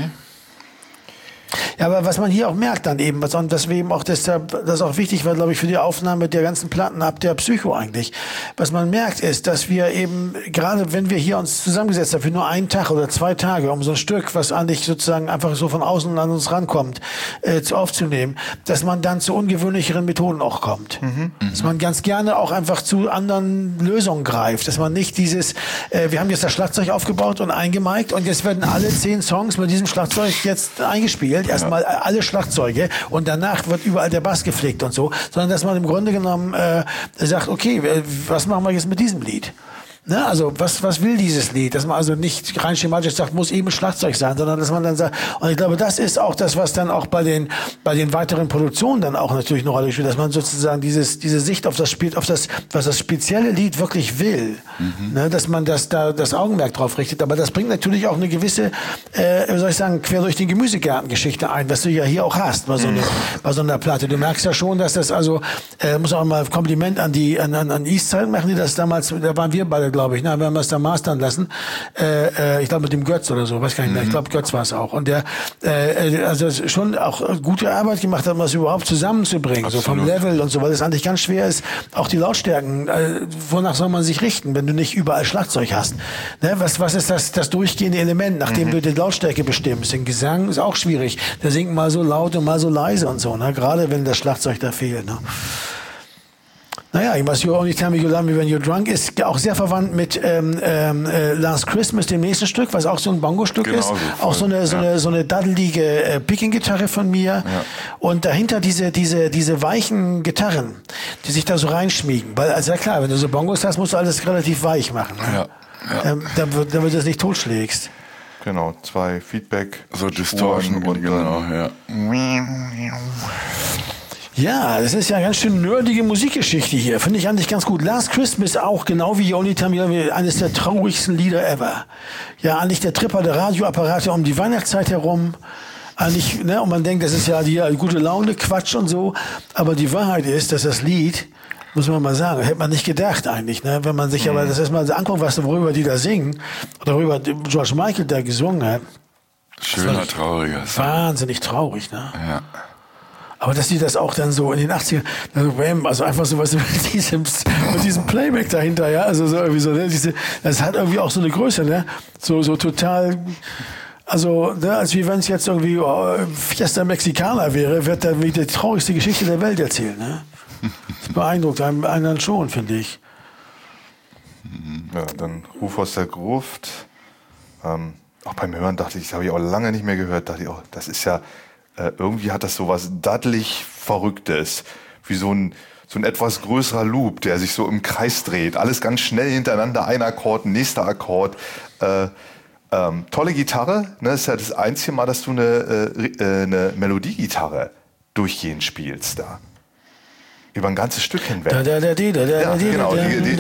Ja, aber was man hier auch merkt dann eben, und das eben auch deshalb, das auch wichtig war, glaube ich, für die Aufnahme der ganzen Platten ab der Psycho eigentlich. Was man merkt ist, dass wir eben, gerade wenn wir hier uns zusammengesetzt haben für nur einen Tag oder 2 Tage, um so ein Stück, was eigentlich sozusagen einfach so von außen an uns rankommt, aufzunehmen, dass man dann zu ungewöhnlicheren Methoden auch kommt. Dass man ganz gerne auch einfach zu anderen Lösungen greift. Dass man nicht dieses, wir haben jetzt das Schlagzeug aufgebaut und eingemiced und jetzt werden alle 10 Songs mit diesem Schlagzeug jetzt eingespielt. Erstmal alle Schlagzeuge und danach wird überall der Bass gepflegt und so, sondern dass man im Grunde genommen sagt, okay, was machen wir jetzt mit diesem Lied? Ne, also was will dieses Lied? Dass man also nicht rein schematisch sagt, muss eben Schlagzeug sein, sondern dass man dann sagt, und ich glaube, das ist auch das, was dann auch bei den weiteren Produktionen dann auch natürlich eine Rolle spielt, dass man sozusagen diese Sicht auf das was das spezielle Lied wirklich will, ne, dass man das Augenmerk drauf richtet. Aber das bringt natürlich auch eine gewisse, wie soll ich sagen, quer durch den Gemüsegarten-Geschichte ein, was du ja hier auch hast bei so einer Platte. Du merkst ja schon, dass das also, muss auch mal Kompliment an Eastside machen, die das damals, da waren wir beide, glaube ich, ne? Wir haben das da mastern lassen. Ich glaube mit dem Götz oder so, weiß gar nicht mehr. Ich glaube Götz war es auch. Und der also schon auch gute Arbeit gemacht hat, um das überhaupt zusammenzubringen, absolut. So vom Level und so, weil es eigentlich ganz schwer ist, auch die Lautstärken, wonach soll man sich richten, wenn du nicht überall Schlagzeug hast? Ne? Was ist das durchgehende Element, nachdem du die Lautstärke bestimmst? Den Gesang ist auch schwierig. Der singt mal so laut und mal so leise und so, ne? Gerade wenn das Schlagzeug da fehlt. Ne? Naja, You Must You Only Tell Me You Love Me When You're Drunk ist auch sehr verwandt mit Last Christmas, dem nächsten Stück, was auch so ein Bongo-Stück ist. Auch so eine daddelige Picking-Gitarre von mir. Ja. Und dahinter diese weichen Gitarren, die sich da so reinschmiegen. Weil, also ja klar, wenn du so Bongos hast, musst du alles relativ weich machen. Ne? Ja. Damit du das nicht totschlägst. Genau, 2 Feedback. So Distortion, genau, ja. Ja, das ist ja ganz schön nerdige Musikgeschichte hier. Finde ich eigentlich ganz gut. Last Christmas auch, genau wie You Only Tell Me Love Me, eines der traurigsten Lieder ever. Ja, eigentlich der Tripper der Radioapparate um die Weihnachtszeit herum. Eigentlich, ne, und man denkt, das ist ja die gute Laune, Quatsch und so. Aber die Wahrheit ist, dass das Lied, muss man mal sagen, hätte man nicht gedacht eigentlich, ne? Wenn man sich aber das erstmal anguckt, worüber die da singen, oder worüber George Michael da gesungen hat. Schöner, trauriger Song. Wahnsinnig traurig, ne? Ja. Aber dass die das auch dann so in den 80ern, also einfach so was mit diesem Playback dahinter, ja, also so irgendwie so, ne, das hat irgendwie auch so eine Größe, ne, so total, also, ne, als wie wenn es jetzt irgendwie Fiesta Mexicana wäre, wird dann wie die traurigste Geschichte der Welt erzählt, ne. Das beeindruckt einen dann schon, finde ich. Ja, dann Ruf aus der Gruft. Auch beim Hören dachte ich, das habe ich auch lange nicht mehr gehört, dachte ich, oh, das ist ja, irgendwie hat das so was daddelig Verrücktes, wie so ein etwas größerer Loop, der sich so im Kreis dreht. Alles ganz schnell hintereinander, ein Akkord, nächster Akkord. Tolle Gitarre, ne? Das ist ja das einzige Mal, dass du eine Melodiegitarre durchgehend spielst da. Über ein ganzes Stück hinweg. Genau,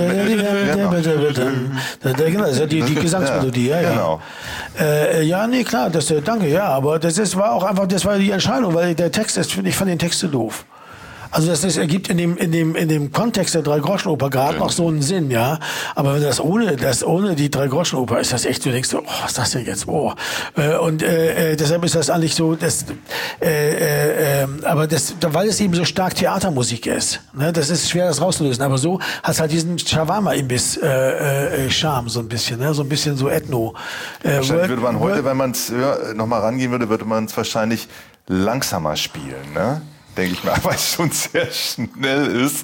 die Gesangsmelodie, ja. Genau. Ja, nee, klar, danke, ja, aber das war auch einfach, das war die Entscheidung, weil der Text ich fand den Text so doof. Also das ergibt in dem Kontext der Drei-Groschen-Oper gerade noch so einen Sinn, ja. Aber wenn das ohne die Drei-Groschen-Oper ist das echt, du denkst so, oh, was ist das denn jetzt? Oh. Und deshalb ist das eigentlich so, aber weil es eben so stark Theatermusik ist, ne, das ist schwer, das rauszulösen. Aber so hat es halt diesen Shawarma-Imbiss-Charme so ein bisschen, ne, so ein bisschen so Ethno. Wahrscheinlich würde man heute, wenn man es nochmal rangehen würde man es wahrscheinlich langsamer spielen, ne? Denke ich mal, weil es schon sehr schnell ist.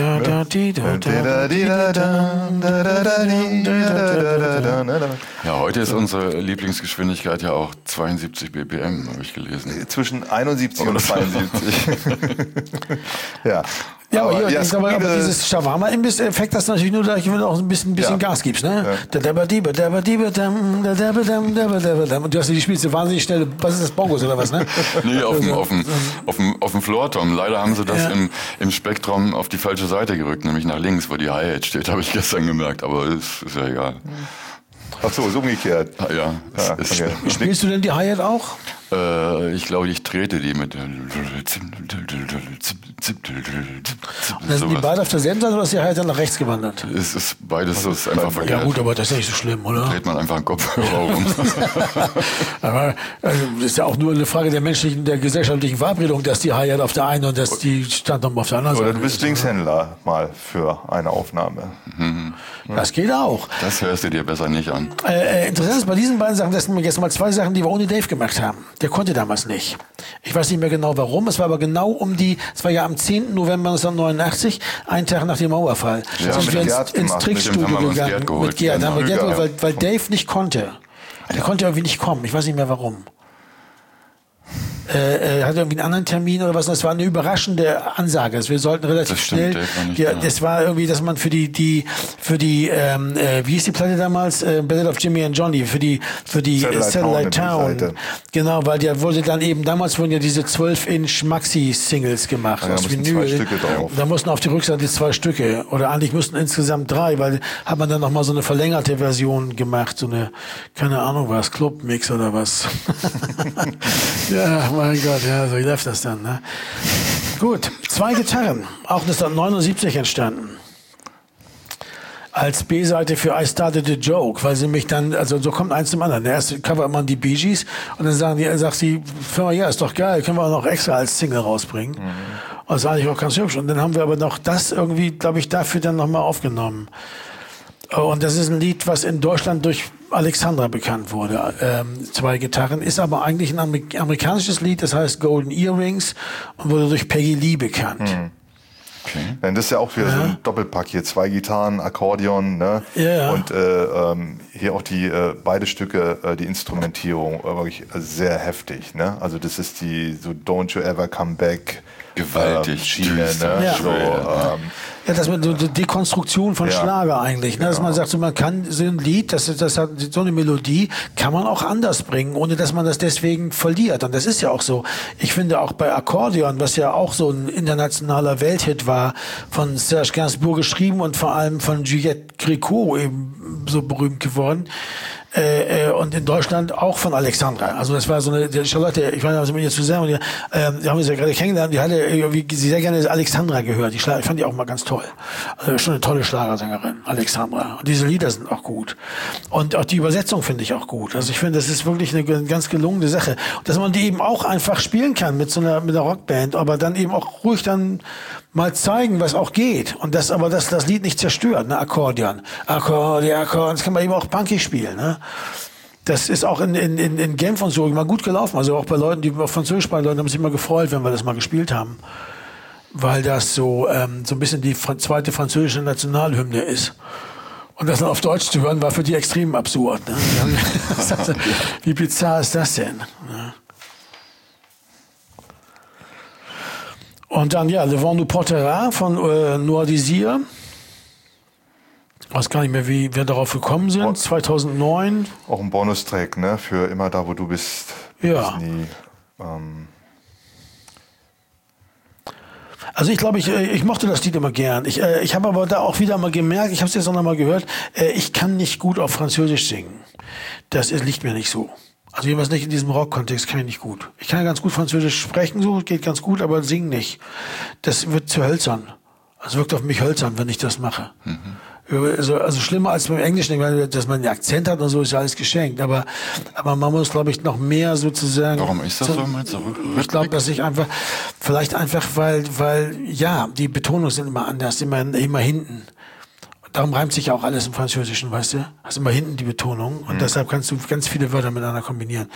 Ja, heute ist unsere Lieblingsgeschwindigkeit ja auch 72 BPM, habe ich gelesen. Zwischen 71 und 72. Ja. Ja, aber dieses Shawarma-Imbiss-Effekt, das natürlich nur, wenn du auch ein bisschen Gas gibst, ne? Ja. Und du spielst wahnsinnig schnell, was ist das, Bongos oder was, ne? Nee, auf dem Floor-Tom. Leider haben sie das im Spektrum auf die falsche Seite gerückt, nämlich nach links, wo die Hi-Hat steht, habe ich gestern gemerkt, aber ist ja egal. Ach so, ist umgekehrt. Ja. Okay. Spielst du denn die Hi-Hat auch? Ich glaube, ich trete die mit. Und dann sind die beide auf derselben Seite oder ist die Hi-Hat dann nach rechts gewandert? Es ist beides ist einfach verkehrt. Ja gut, aber das ist ja nicht so schlimm, oder? Dreht man einfach einen Kopfhörer um. Aber das ist ja auch nur eine Frage der gesellschaftlichen Verabredung, dass die Hi-Hat auf der einen und dass die stand nochmal auf der anderen Seite. Oder du bist Linkshändler mal für eine Aufnahme. Das geht auch. Das hörst du dir besser nicht an. Interessant ist bei diesen beiden Sachen, das sind jetzt mal zwei Sachen, die wir ohne Dave gemacht haben. Der konnte damals nicht. Ich weiß nicht mehr genau warum. Es war aber genau es war ja am 10. November 1989, einen Tag nach dem Mauerfall. Ja, sind wir ins Trickstudio gegangen. Mit Gerd haben wir Gerd geholt, weil Dave nicht konnte. Der konnte irgendwie nicht kommen. Ich weiß nicht mehr warum. Hatte irgendwie einen anderen Termin oder was. Das war eine überraschende Ansage. Wir sollten relativ schnell. Das war irgendwie, dass man für die wie hieß die Platte damals? Ballad of Jimmy and Johnny, für die Satellite Town. Genau, weil der wurde dann eben, damals wurden ja diese 12-Inch Maxi-Singles gemacht. Ja, aus Vinyl. 2 Stücke drauf. Da mussten auf die Rückseite 2 Stücke. Oder eigentlich mussten insgesamt 3, weil hat man dann nochmal so eine verlängerte Version gemacht. So eine, keine Ahnung was, Club-Mix oder was. Ja, mein Gott, ja, so läuft das dann, ne? Gut, 2 Gitarren, auch 1979 entstanden. Als B-Seite für I Started a Joke, weil sie mich dann, also so kommt eins zum anderen. Der erste Cover immer die Bee Gees und dann sagt die Firma, ja, ist doch geil, können wir auch noch extra als Single rausbringen. Und das ist eigentlich auch ganz hübsch. Und dann haben wir aber noch das irgendwie, glaube ich, dafür dann nochmal aufgenommen. Und das ist ein Lied, was in Deutschland durch Alexandra bekannt wurde. 2 Gitarren, ist aber eigentlich ein amerikanisches Lied, das heißt Golden Earrings und wurde durch Peggy Lee bekannt. Okay. Denn das ist ja auch wieder so ein Doppelpack hier. 2 Gitarren, Akkordeon, ne? Ja. Und hier auch die beide Stücke, die Instrumentierung wirklich sehr heftig, ne? Also das ist die so Don't You Ever Come Back gewaltig Schiene, ne? Ja. So, Ja, das ist so die Dekonstruktion von Schlager eigentlich. Ne? Dass man sagt, so, man kann so ein Lied, das hat so eine Melodie, kann man auch anders bringen, ohne dass man das deswegen verliert. Und das ist ja auch so. Ich finde auch bei Akkordeon, was ja auch so ein internationaler Welthit war, von Serge Gainsbourg geschrieben und vor allem von Juliette Gréco eben so berühmt geworden. Und in Deutschland auch von Alexandra. Also das war so eine, die Charlotte, ich weiß nicht, was mit ihr zusammen, die haben uns ja gerade kennengelernt, die hatte irgendwie sehr gerne Alexandra gehört. Ich fand die auch mal ganz toll. Also schon eine tolle Schlagersängerin, Alexandra. Und diese Lieder sind auch gut. Und auch die Übersetzung finde ich auch gut. Also ich finde, das ist wirklich eine ganz gelungene Sache. Und dass man die eben auch einfach spielen kann mit einer Rockband, aber dann eben auch ruhig dann mal zeigen, was auch geht. Und das Lied nicht zerstört, ne? Akkordeon, das kann man eben auch punkig spielen, ne? Das ist auch in Genf und so immer gut gelaufen. Also auch bei Leuten, die auf Französisch sprechen, Leute haben sich immer gefreut, wenn wir das mal gespielt haben. Weil das so ein bisschen die zweite französische Nationalhymne ist. Und das dann auf Deutsch zu hören, war für die extrem absurd, ne? Wie bizarr ist das denn? Ne? Und dann, ja, Le Vent nous portera von Noir Désir. Ich weiß gar nicht mehr, wie wir darauf gekommen sind. 2009. auch ein Bonustrack, ne? Für immer da, wo du bist. Ja. Bist nie, Also ich glaube, ich mochte das Lied immer gern. Ich habe aber da auch wieder mal gemerkt, ich habe es jetzt auch noch mal gehört, ich kann nicht gut auf Französisch singen. Das liegt mir nicht so. Also jedenfalls nicht in diesem Rock-Kontext, kann ich nicht gut. Ich kann ganz gut Französisch sprechen, so geht ganz gut, aber singen nicht. Das wird zu hölzern. Also wirkt auf mich hölzern, wenn ich das mache. Also schlimmer als beim Englischen, weil dass man einen Akzent hat und so, ist ja alles geschenkt. Aber man muss, glaube ich, noch mehr sozusagen. Warum ist das so mal zurück? Ich glaube, dass ich einfach, vielleicht einfach, weil ja, die Betonungen sind immer anders, immer hinten. Darum reimt sich ja auch alles im Französischen, weißt du? Hast immer hinten die Betonung und deshalb kannst du ganz viele Wörter miteinander kombinieren.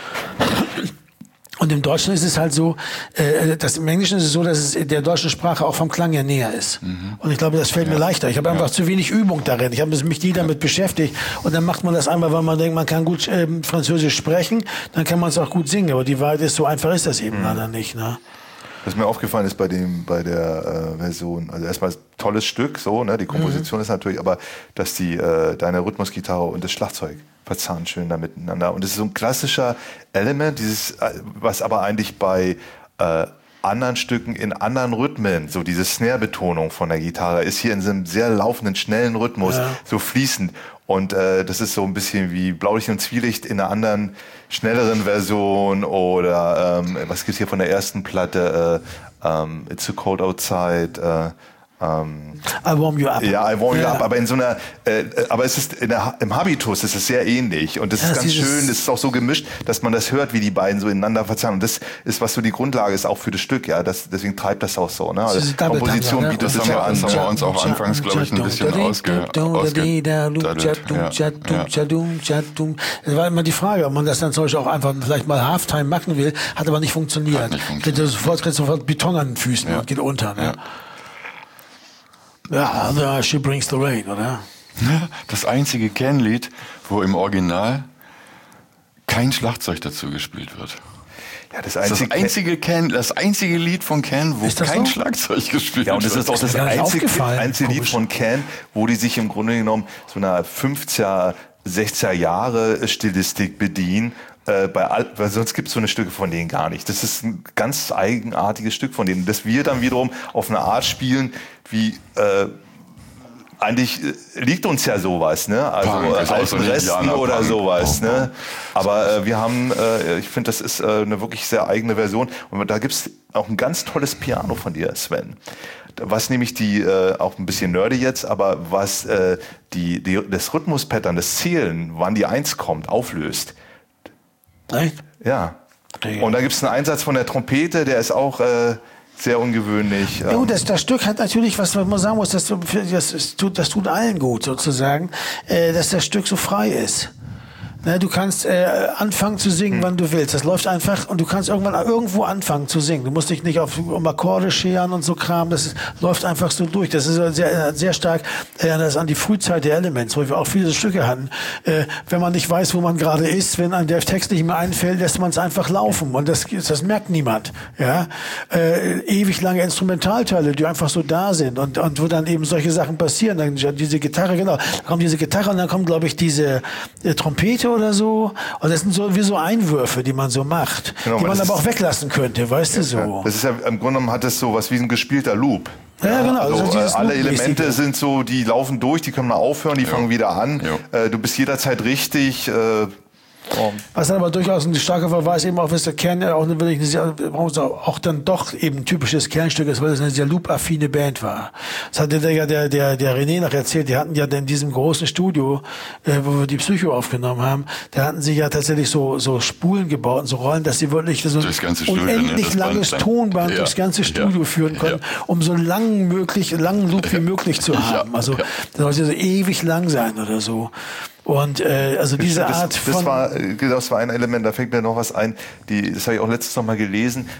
Und im Deutschen ist es halt so, dass im Englischen ist es so, dass es der deutschen Sprache auch vom Klang her näher ist. Und ich glaube, das fällt mir leichter. Ich habe einfach zu wenig Übung darin. Ich habe mich nie damit beschäftigt. Und dann macht man das einmal, weil man denkt, man kann gut Französisch sprechen, dann kann man es auch gut singen. Aber die Wahrheit ist, so einfach ist das eben leider nicht. Ne? Was mir aufgefallen ist bei der Version, also erstmal tolles Stück, so, ne, die Komposition ist natürlich, aber dass deine Rhythmusgitarre und das Schlagzeug verzahnen schön da miteinander. Und das ist so ein klassischer Element, was aber eigentlich bei anderen Stücken in anderen Rhythmen, so diese Snare-Betonung von der Gitarre, ist hier in so einem sehr laufenden, schnellen Rhythmus, so fließend. Und das ist so ein bisschen wie Blaulicht und Zwielicht in einer anderen, schnelleren Version oder was gibt's hier von der ersten Platte? It's so cold outside. I warm you up. Ja, I warm you up. Aber in so einer, aber es ist im Habitus ist es sehr ähnlich und das ist ganz schön. Das ist auch so gemischt, dass man das hört, wie die beiden so ineinander verzahnen. Und das ist, was so die Grundlage ist, auch für das Stück. Ja, deswegen treibt das auch so. Ne? Also die Komposition bietet das ja an. Das haben wir uns auch anfangs, glaube ich, ein bisschen Es war immer die Frage, ob man das dann zum Beispiel auch einfach vielleicht mal Halftime machen will, hat aber nicht funktioniert. Kriegt sofort Beton an den Füßen und geht unter. Ne? Ja, She Brings the Rain, oder? Das einzige Can-Lied, wo im Original kein Schlagzeug dazu gespielt wird. Ja, das einzige Lied von Can, wo kein Schlagzeug gespielt wird. Ja, und das ist auch das einzige Lied von Can, wo die sich im Grunde genommen so einer 50er, 60er Jahre Stilistik bedienen. Weil sonst gibt es so eine Stücke von denen gar nicht. Das ist ein ganz eigenartiges Stück von denen, das wir dann wiederum auf eine Art spielen, wie eigentlich liegt uns ja sowas, ne? Also alten Resten oder sowas, ne? Aber wir haben, ich finde, das ist eine wirklich sehr eigene Version. Und da gibt's auch ein ganz tolles Piano von dir, Sven. Was nämlich auch ein bisschen nerdy jetzt, aber was das Rhythmuspattern, das Zählen, wann die 1 kommt, auflöst. Nein? Ja. Und da gibt es einen Einsatz von der Trompete, der ist auch sehr ungewöhnlich. Jo, das Stück hat natürlich, was man sagen muss, das tut allen gut sozusagen, dass das Stück so frei ist. Ne, du kannst anfangen zu singen, wann du willst. Das läuft einfach und du kannst irgendwo anfangen zu singen. Du musst dich nicht um Akkorde scheren und so Kram. Das läuft einfach so durch. Das ist sehr stark an die Frühzeit der Elements, wo wir auch viele Stücke hatten. Wenn man nicht weiß, wo man gerade ist, wenn einem der Text nicht mehr einfällt, lässt man es einfach laufen. Und das merkt niemand. Ja? Ewig lange Instrumentalteile, die einfach so da sind und wo dann eben solche Sachen passieren. Dann diese Gitarre, genau. Dann kommt diese Gitarre und dann kommt, glaube ich, diese Trompete oder so. Und das sind so wie so Einwürfe, die man so macht, genau, die man aber auch weglassen könnte, weißt du so. Ja. Das ist ja im Grunde genommen hat es so was wie ein gespielter Loop. Ja, genau. Also alle Elemente sind so, die laufen durch, die können mal aufhören, die fangen wieder an. Du bist jederzeit richtig. Was dann aber durchaus ein starker Verweis eben auf ist, der Kern auch dann doch eben ein typisches Kernstück ist, weil es eine sehr loop-affine Band war. Das hatte der René noch erzählt, die hatten ja in diesem großen Studio, wo wir die Psycho aufgenommen haben, da hatten sie ja tatsächlich so Spulen gebaut und so Rollen, dass sie wirklich so ein unendlich langes Tonband durchs ganze Studio führen konnten, um so langen Loop wie möglich zu haben. Also das sollte so ewig lang sein oder so. Und also diese Art von... Das war ein Element, da fängt mir noch was ein, das habe ich auch letztens noch mal gelesen,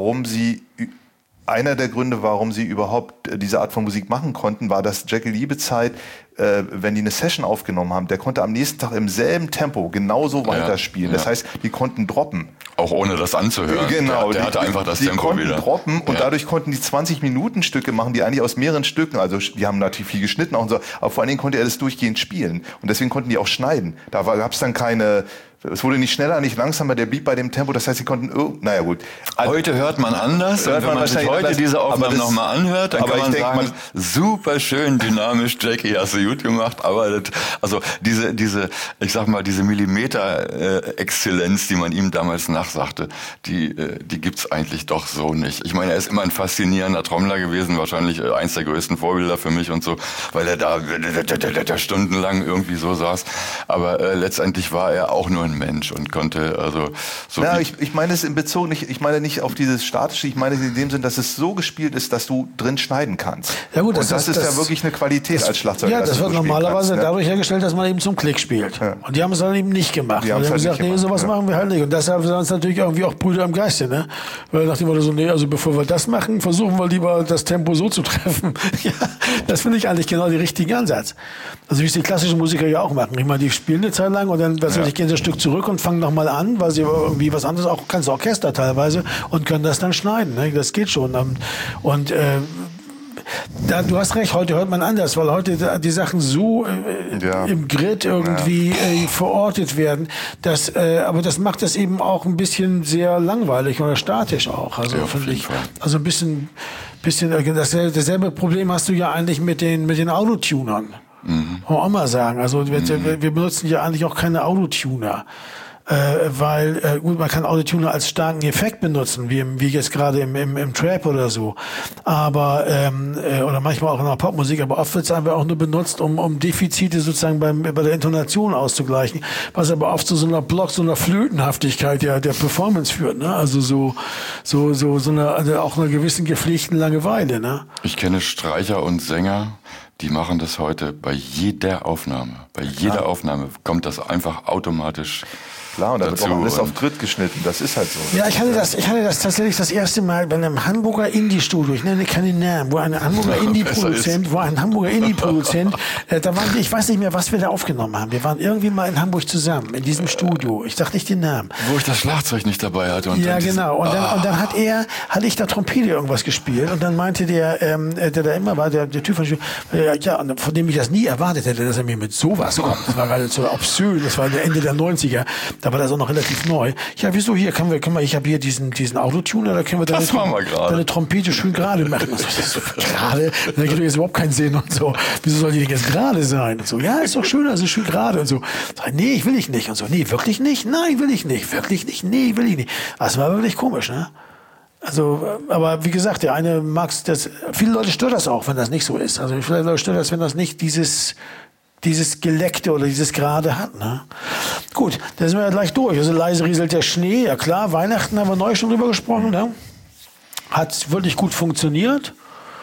einer der Gründe, warum sie überhaupt diese Art von Musik machen konnten, war, dass Jackie Liebezeit, wenn die eine Session aufgenommen haben, der konnte am nächsten Tag im selben Tempo genauso weiterspielen. Das heißt, die konnten droppen. Auch ohne das anzuhören. Genau. Der hatte einfach das Tempo wieder. Die konnten droppen und dadurch konnten die 20-Minuten-Stücke machen, die eigentlich aus mehreren Stücken, also die haben natürlich viel geschnitten auch und so, aber vor allen Dingen konnte er das durchgehend spielen. Und deswegen konnten die auch schneiden. Da gab es dann keine Es wurde nicht schneller, nicht langsamer, der blieb bei dem Tempo. Das heißt, sie konnten, naja gut. Heute hört man anders. Und wenn man sich heute diese Aufnahmen nochmal anhört, dann kann man sagen, super schön, dynamisch, Jackie, hast du gut gemacht. Aber diese Millimeter-Exzellenz, die man ihm damals nachsagte, die gibt's eigentlich doch so nicht. Ich meine, er ist immer ein faszinierender Trommler gewesen, wahrscheinlich eins der größten Vorbilder für mich und so, weil er da stundenlang irgendwie so saß. Aber letztendlich war er auch nur ein Mensch und konnte so. Ja, ich meine es in Bezug ich meine nicht auf dieses Statische, ich meine es in dem Sinn, dass es so gespielt ist, dass du drin schneiden kannst. Ja gut, das ist ja wirklich eine Qualität als Schlagzeuger. Ja, das wird normalerweise dadurch hergestellt, dass man eben zum Klick spielt. Ja. Und die haben es dann eben nicht gemacht. Die haben gesagt, nee, sowas machen wir halt nicht. Und deshalb sind es natürlich irgendwie auch Brüder im Geiste, ne? Weil nach dem Motto so, nee, also bevor wir das machen, versuchen wir lieber das Tempo so zu treffen. Ja, das finde ich eigentlich genau den richtigen Ansatz. Also wie es die klassischen Musiker ja auch machen. Ich meine, die spielen eine Zeit lang und dann gehen sie ein Stück zurück und fangen nochmal an, weil sie irgendwie was anderes, auch ganz Orchester teilweise, und können das dann schneiden. Ne? Das geht schon. Und du hast recht, heute hört man anders, weil heute die Sachen so im Grid irgendwie verortet werden. Aber das macht das eben auch ein bisschen sehr langweilig oder statisch auch. Also finde ich. Also ein bisschen dasselbe Problem hast du ja eigentlich mit den Autotunern. Kann man auch mal sagen. Also wir benutzen ja eigentlich auch keine Autotuner. Weil gut, man kann Autotuner als starken Effekt benutzen, wie jetzt gerade im Trap oder so, aber oder manchmal auch in der Popmusik, aber oft wird es einfach auch nur benutzt, um Defizite sozusagen bei der Intonation auszugleichen, was aber oft zu so einer Flötenhaftigkeit der Performance führt, ne? Also so eine auch einer gewissen gepflegten Langeweile, ne? Ich kenne Streicher und Sänger, die machen das heute bei jeder Aufnahme. Bei jeder Aufnahme kommt das einfach automatisch. Klar, und da wird auch alles auf Grid geschnitten. Das ist halt so. Ja, ich hatte das tatsächlich das erste Mal bei einem Hamburger Indie-Studio, ich nenne keinen Namen, wo ein Hamburger Indie-Produzent, da waren, ich weiß nicht mehr, was wir da aufgenommen haben. Wir waren irgendwie mal in Hamburg zusammen, in diesem Studio. Ich sag nicht den Namen. Wo ich das Schlagzeug nicht dabei hatte. Und ja, genau. Und dann hatte ich da Trompete irgendwas gespielt und dann meinte der da immer war, der Typ von von dem ich das nie erwartet hätte, dass er mir mit sowas kommt. Das war gerade so obszön, das war Ende der 90er. Da war das auch noch relativ neu. Ja, wieso hier? Ich habe hier diesen Autotuner, da können wir deine Trompete schön gerade machen. Also, das ist gerade, da gibt jetzt überhaupt keinen Sinn und so. Wieso soll die denn jetzt gerade sein? Und so, ja, ist doch schön, also schön gerade und so. Nee, ich will ich nicht. Und so, nee, wirklich nicht? Nein, will ich nicht. Wirklich nicht? Nee, will ich nicht. Das war wirklich komisch, ne? Also, aber wie gesagt, der eine mag's, viele Leute stört das auch, wenn das nicht so ist. Also, viele Leute stört das, wenn das nicht dieses Geleckte oder dieses Gerade hat, ne? Gut, da sind wir ja gleich durch. Also leise rieselt der Schnee, ja klar, Weihnachten haben wir neu schon drüber gesprochen, ne? Hat wirklich gut funktioniert.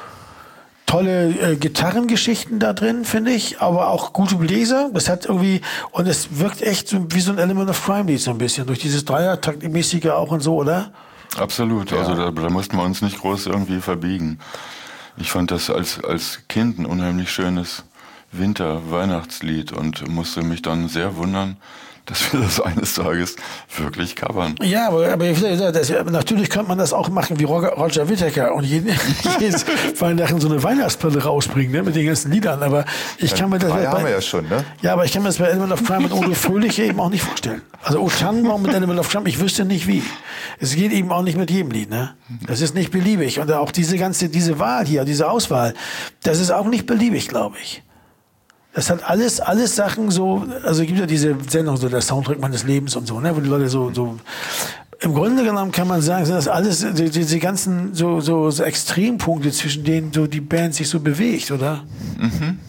Tolle Gitarrengeschichten da drin, finde ich, aber auch gute Bläser. Das hat irgendwie, und es wirkt echt so, wie so ein Element of Crime Lied so ein bisschen, durch dieses Dreiertaktmäßige auch und so, oder? Absolut, also da mussten wir uns nicht groß irgendwie verbiegen. Ich fand das als Kind ein unheimlich schönes Winter-Weihnachtslied und musste mich dann sehr wundern, dass wir das eines Tages wirklich covern. Ja, aber natürlich könnte man das auch machen wie Roger Whittaker und jedes Weihnachten so eine Weihnachtsplatte rausbringen, ne, mit den ganzen Liedern. Aber ich kann mir das haben wir ja schon, ne? Ja, aber ich kann mir das bei Element of Crime mit Udo Fröhlich eben auch nicht vorstellen. Also O Tannenbaum mit Element of Crime, ich wüsste nicht wie. Es geht eben auch nicht mit jedem Lied, ne? Das ist nicht beliebig. Und auch diese Wahl hier, diese Auswahl, das ist auch nicht beliebig, glaube ich. Das hat alles Sachen so, also gibt ja diese Sendung, so der Soundtrack meines Lebens und so, ne, wo die Leute so, im Grunde genommen kann man sagen, sind das alles, diese ganzen so Extrempunkte, zwischen denen so die Band sich so bewegt, oder? Mhm.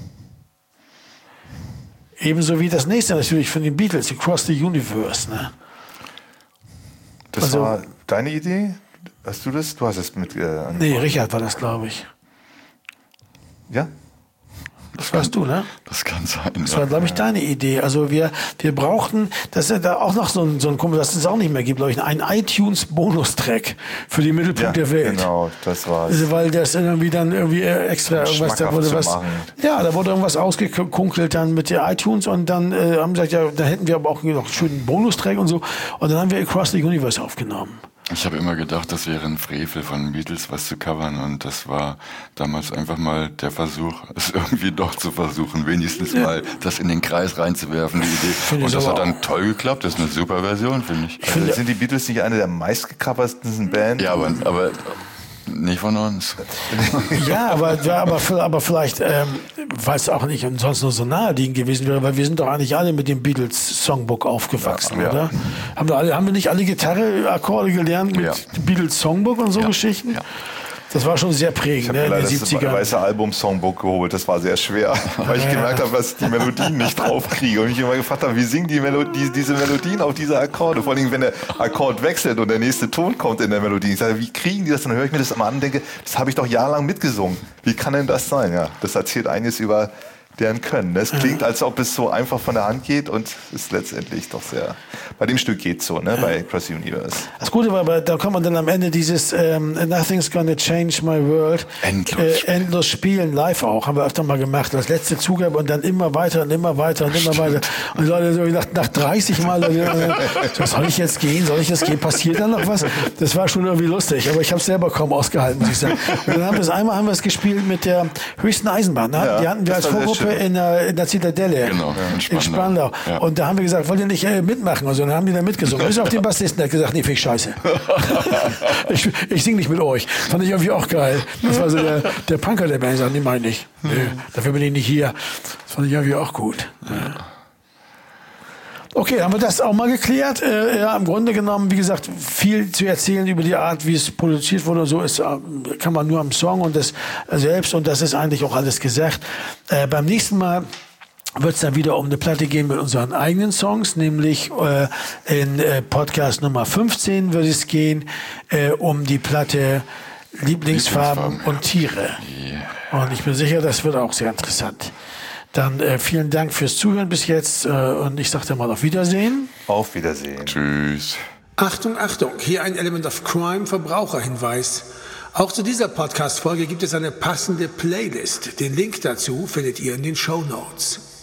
Ebenso wie das nächste natürlich von den Beatles, Across the Universe, ne? Das war deine Idee? Hast du das? Du hast es mit, nee, Richard war das, glaube ich. Ja? Das warst du, ne? Das kann sein. Das war, glaube ich, deine Idee. Also wir brauchten, dass es da auch noch so ein Kumpel, das es auch nicht mehr gibt, glaube ich, einen iTunes-Bonustrack für die Mittelpunkt der Welt. Genau, das war's. Also, weil das irgendwie dann irgendwie extra irgendwas, da wurde irgendwas ausgekunkelt dann mit der iTunes und dann haben sie gesagt, ja, da hätten wir aber auch noch einen schönen Bonustrack und so. Und dann haben wir Across the Universe aufgenommen. Ich habe immer gedacht, das wäre ein Frevel von den Beatles, was zu covern. Und das war damals einfach mal der Versuch, es irgendwie doch zu versuchen, wenigstens mal das in den Kreis reinzuwerfen, die Idee. Und das hat dann toll geklappt. Das ist eine super Version, finde ich. Sind die Beatles nicht eine der meistgecoversten Bands? Ja, aber nicht von uns. Ja, aber vielleicht, weil es auch nicht sonst nur so naheliegend gewesen wäre, weil wir sind doch eigentlich alle mit dem Beatles Songbook aufgewachsen, ja. oder? Haben wir nicht alle Gitarre-Akkorde gelernt mit Beatles Songbook und so Geschichten? Ja. Das war schon sehr prägend, ich in den das 70ern. weiße Album-Songbook geholt, das war sehr schwer, weil ich gemerkt habe, dass ich die Melodien nicht draufkriege. Und ich immer gefragt habe, wie singen diese Melodien auf diese Akkorde? Vor allem, wenn der Akkord wechselt und der nächste Ton kommt in der Melodie. Ich sage, wie kriegen die das? Dann höre ich mir das immer an und denke, das habe ich doch jahrelang mitgesungen. Wie kann denn das sein? Ja, das erzählt einiges über deren Können. Es klingt, als ob es so einfach von der Hand geht und ist letztendlich doch sehr... Bei dem Stück geht's so, ne? Bei Cross Universe. Das Gute war, aber da kommt man dann am Ende dieses Nothing's Gonna Change My World endlos spielen, live auch, haben wir öfter mal gemacht. Das letzte Zugabe und dann immer weiter und immer weiter und immer weiter. Und die Leute so nach 30 Mal, so, soll ich jetzt gehen? Passiert da noch was? Das war schon irgendwie lustig, aber ich habe es selber kaum ausgehalten, muss ich sagen. Und dann haben wir es gespielt mit der höchsten Eisenbahn. Ne? Ja, die hatten wir als Vorgruppe in der Zitadelle. Genau, in Spandau. Ja. Und da haben wir gesagt, wollt ihr nicht mitmachen? Und so, dann haben die da mitgesungen. Bis auf den Bassisten, der hat gesagt, nee, finde ich scheiße. ich singe nicht mit euch. Fand ich irgendwie auch geil. Das war so der Punker der Band, sagt, nee, meine ich. Nee, dafür bin ich nicht hier. Das fand ich irgendwie auch gut. Ja. Okay, haben wir das auch mal geklärt. Ja, im Grunde genommen, wie gesagt, viel zu erzählen über die Art, wie es produziert wurde und so, ist, kann man nur am Song und das selbst, und das ist eigentlich auch alles gesagt. Beim nächsten Mal wird es dann wieder um eine Platte gehen mit unseren eigenen Songs, nämlich in Podcast Nummer 15 wird es gehen um die Platte Lieblingsfarben und Tiere. Yeah. Und ich bin sicher, das wird auch sehr interessant. Dann vielen Dank fürs Zuhören bis jetzt und ich sage dann mal auf Wiedersehen. Auf Wiedersehen. Tschüss. Achtung, Achtung, hier ein Element of Crime Verbraucherhinweis. Auch zu dieser Podcast-Folge gibt es eine passende Playlist. Den Link dazu findet ihr in den Shownotes.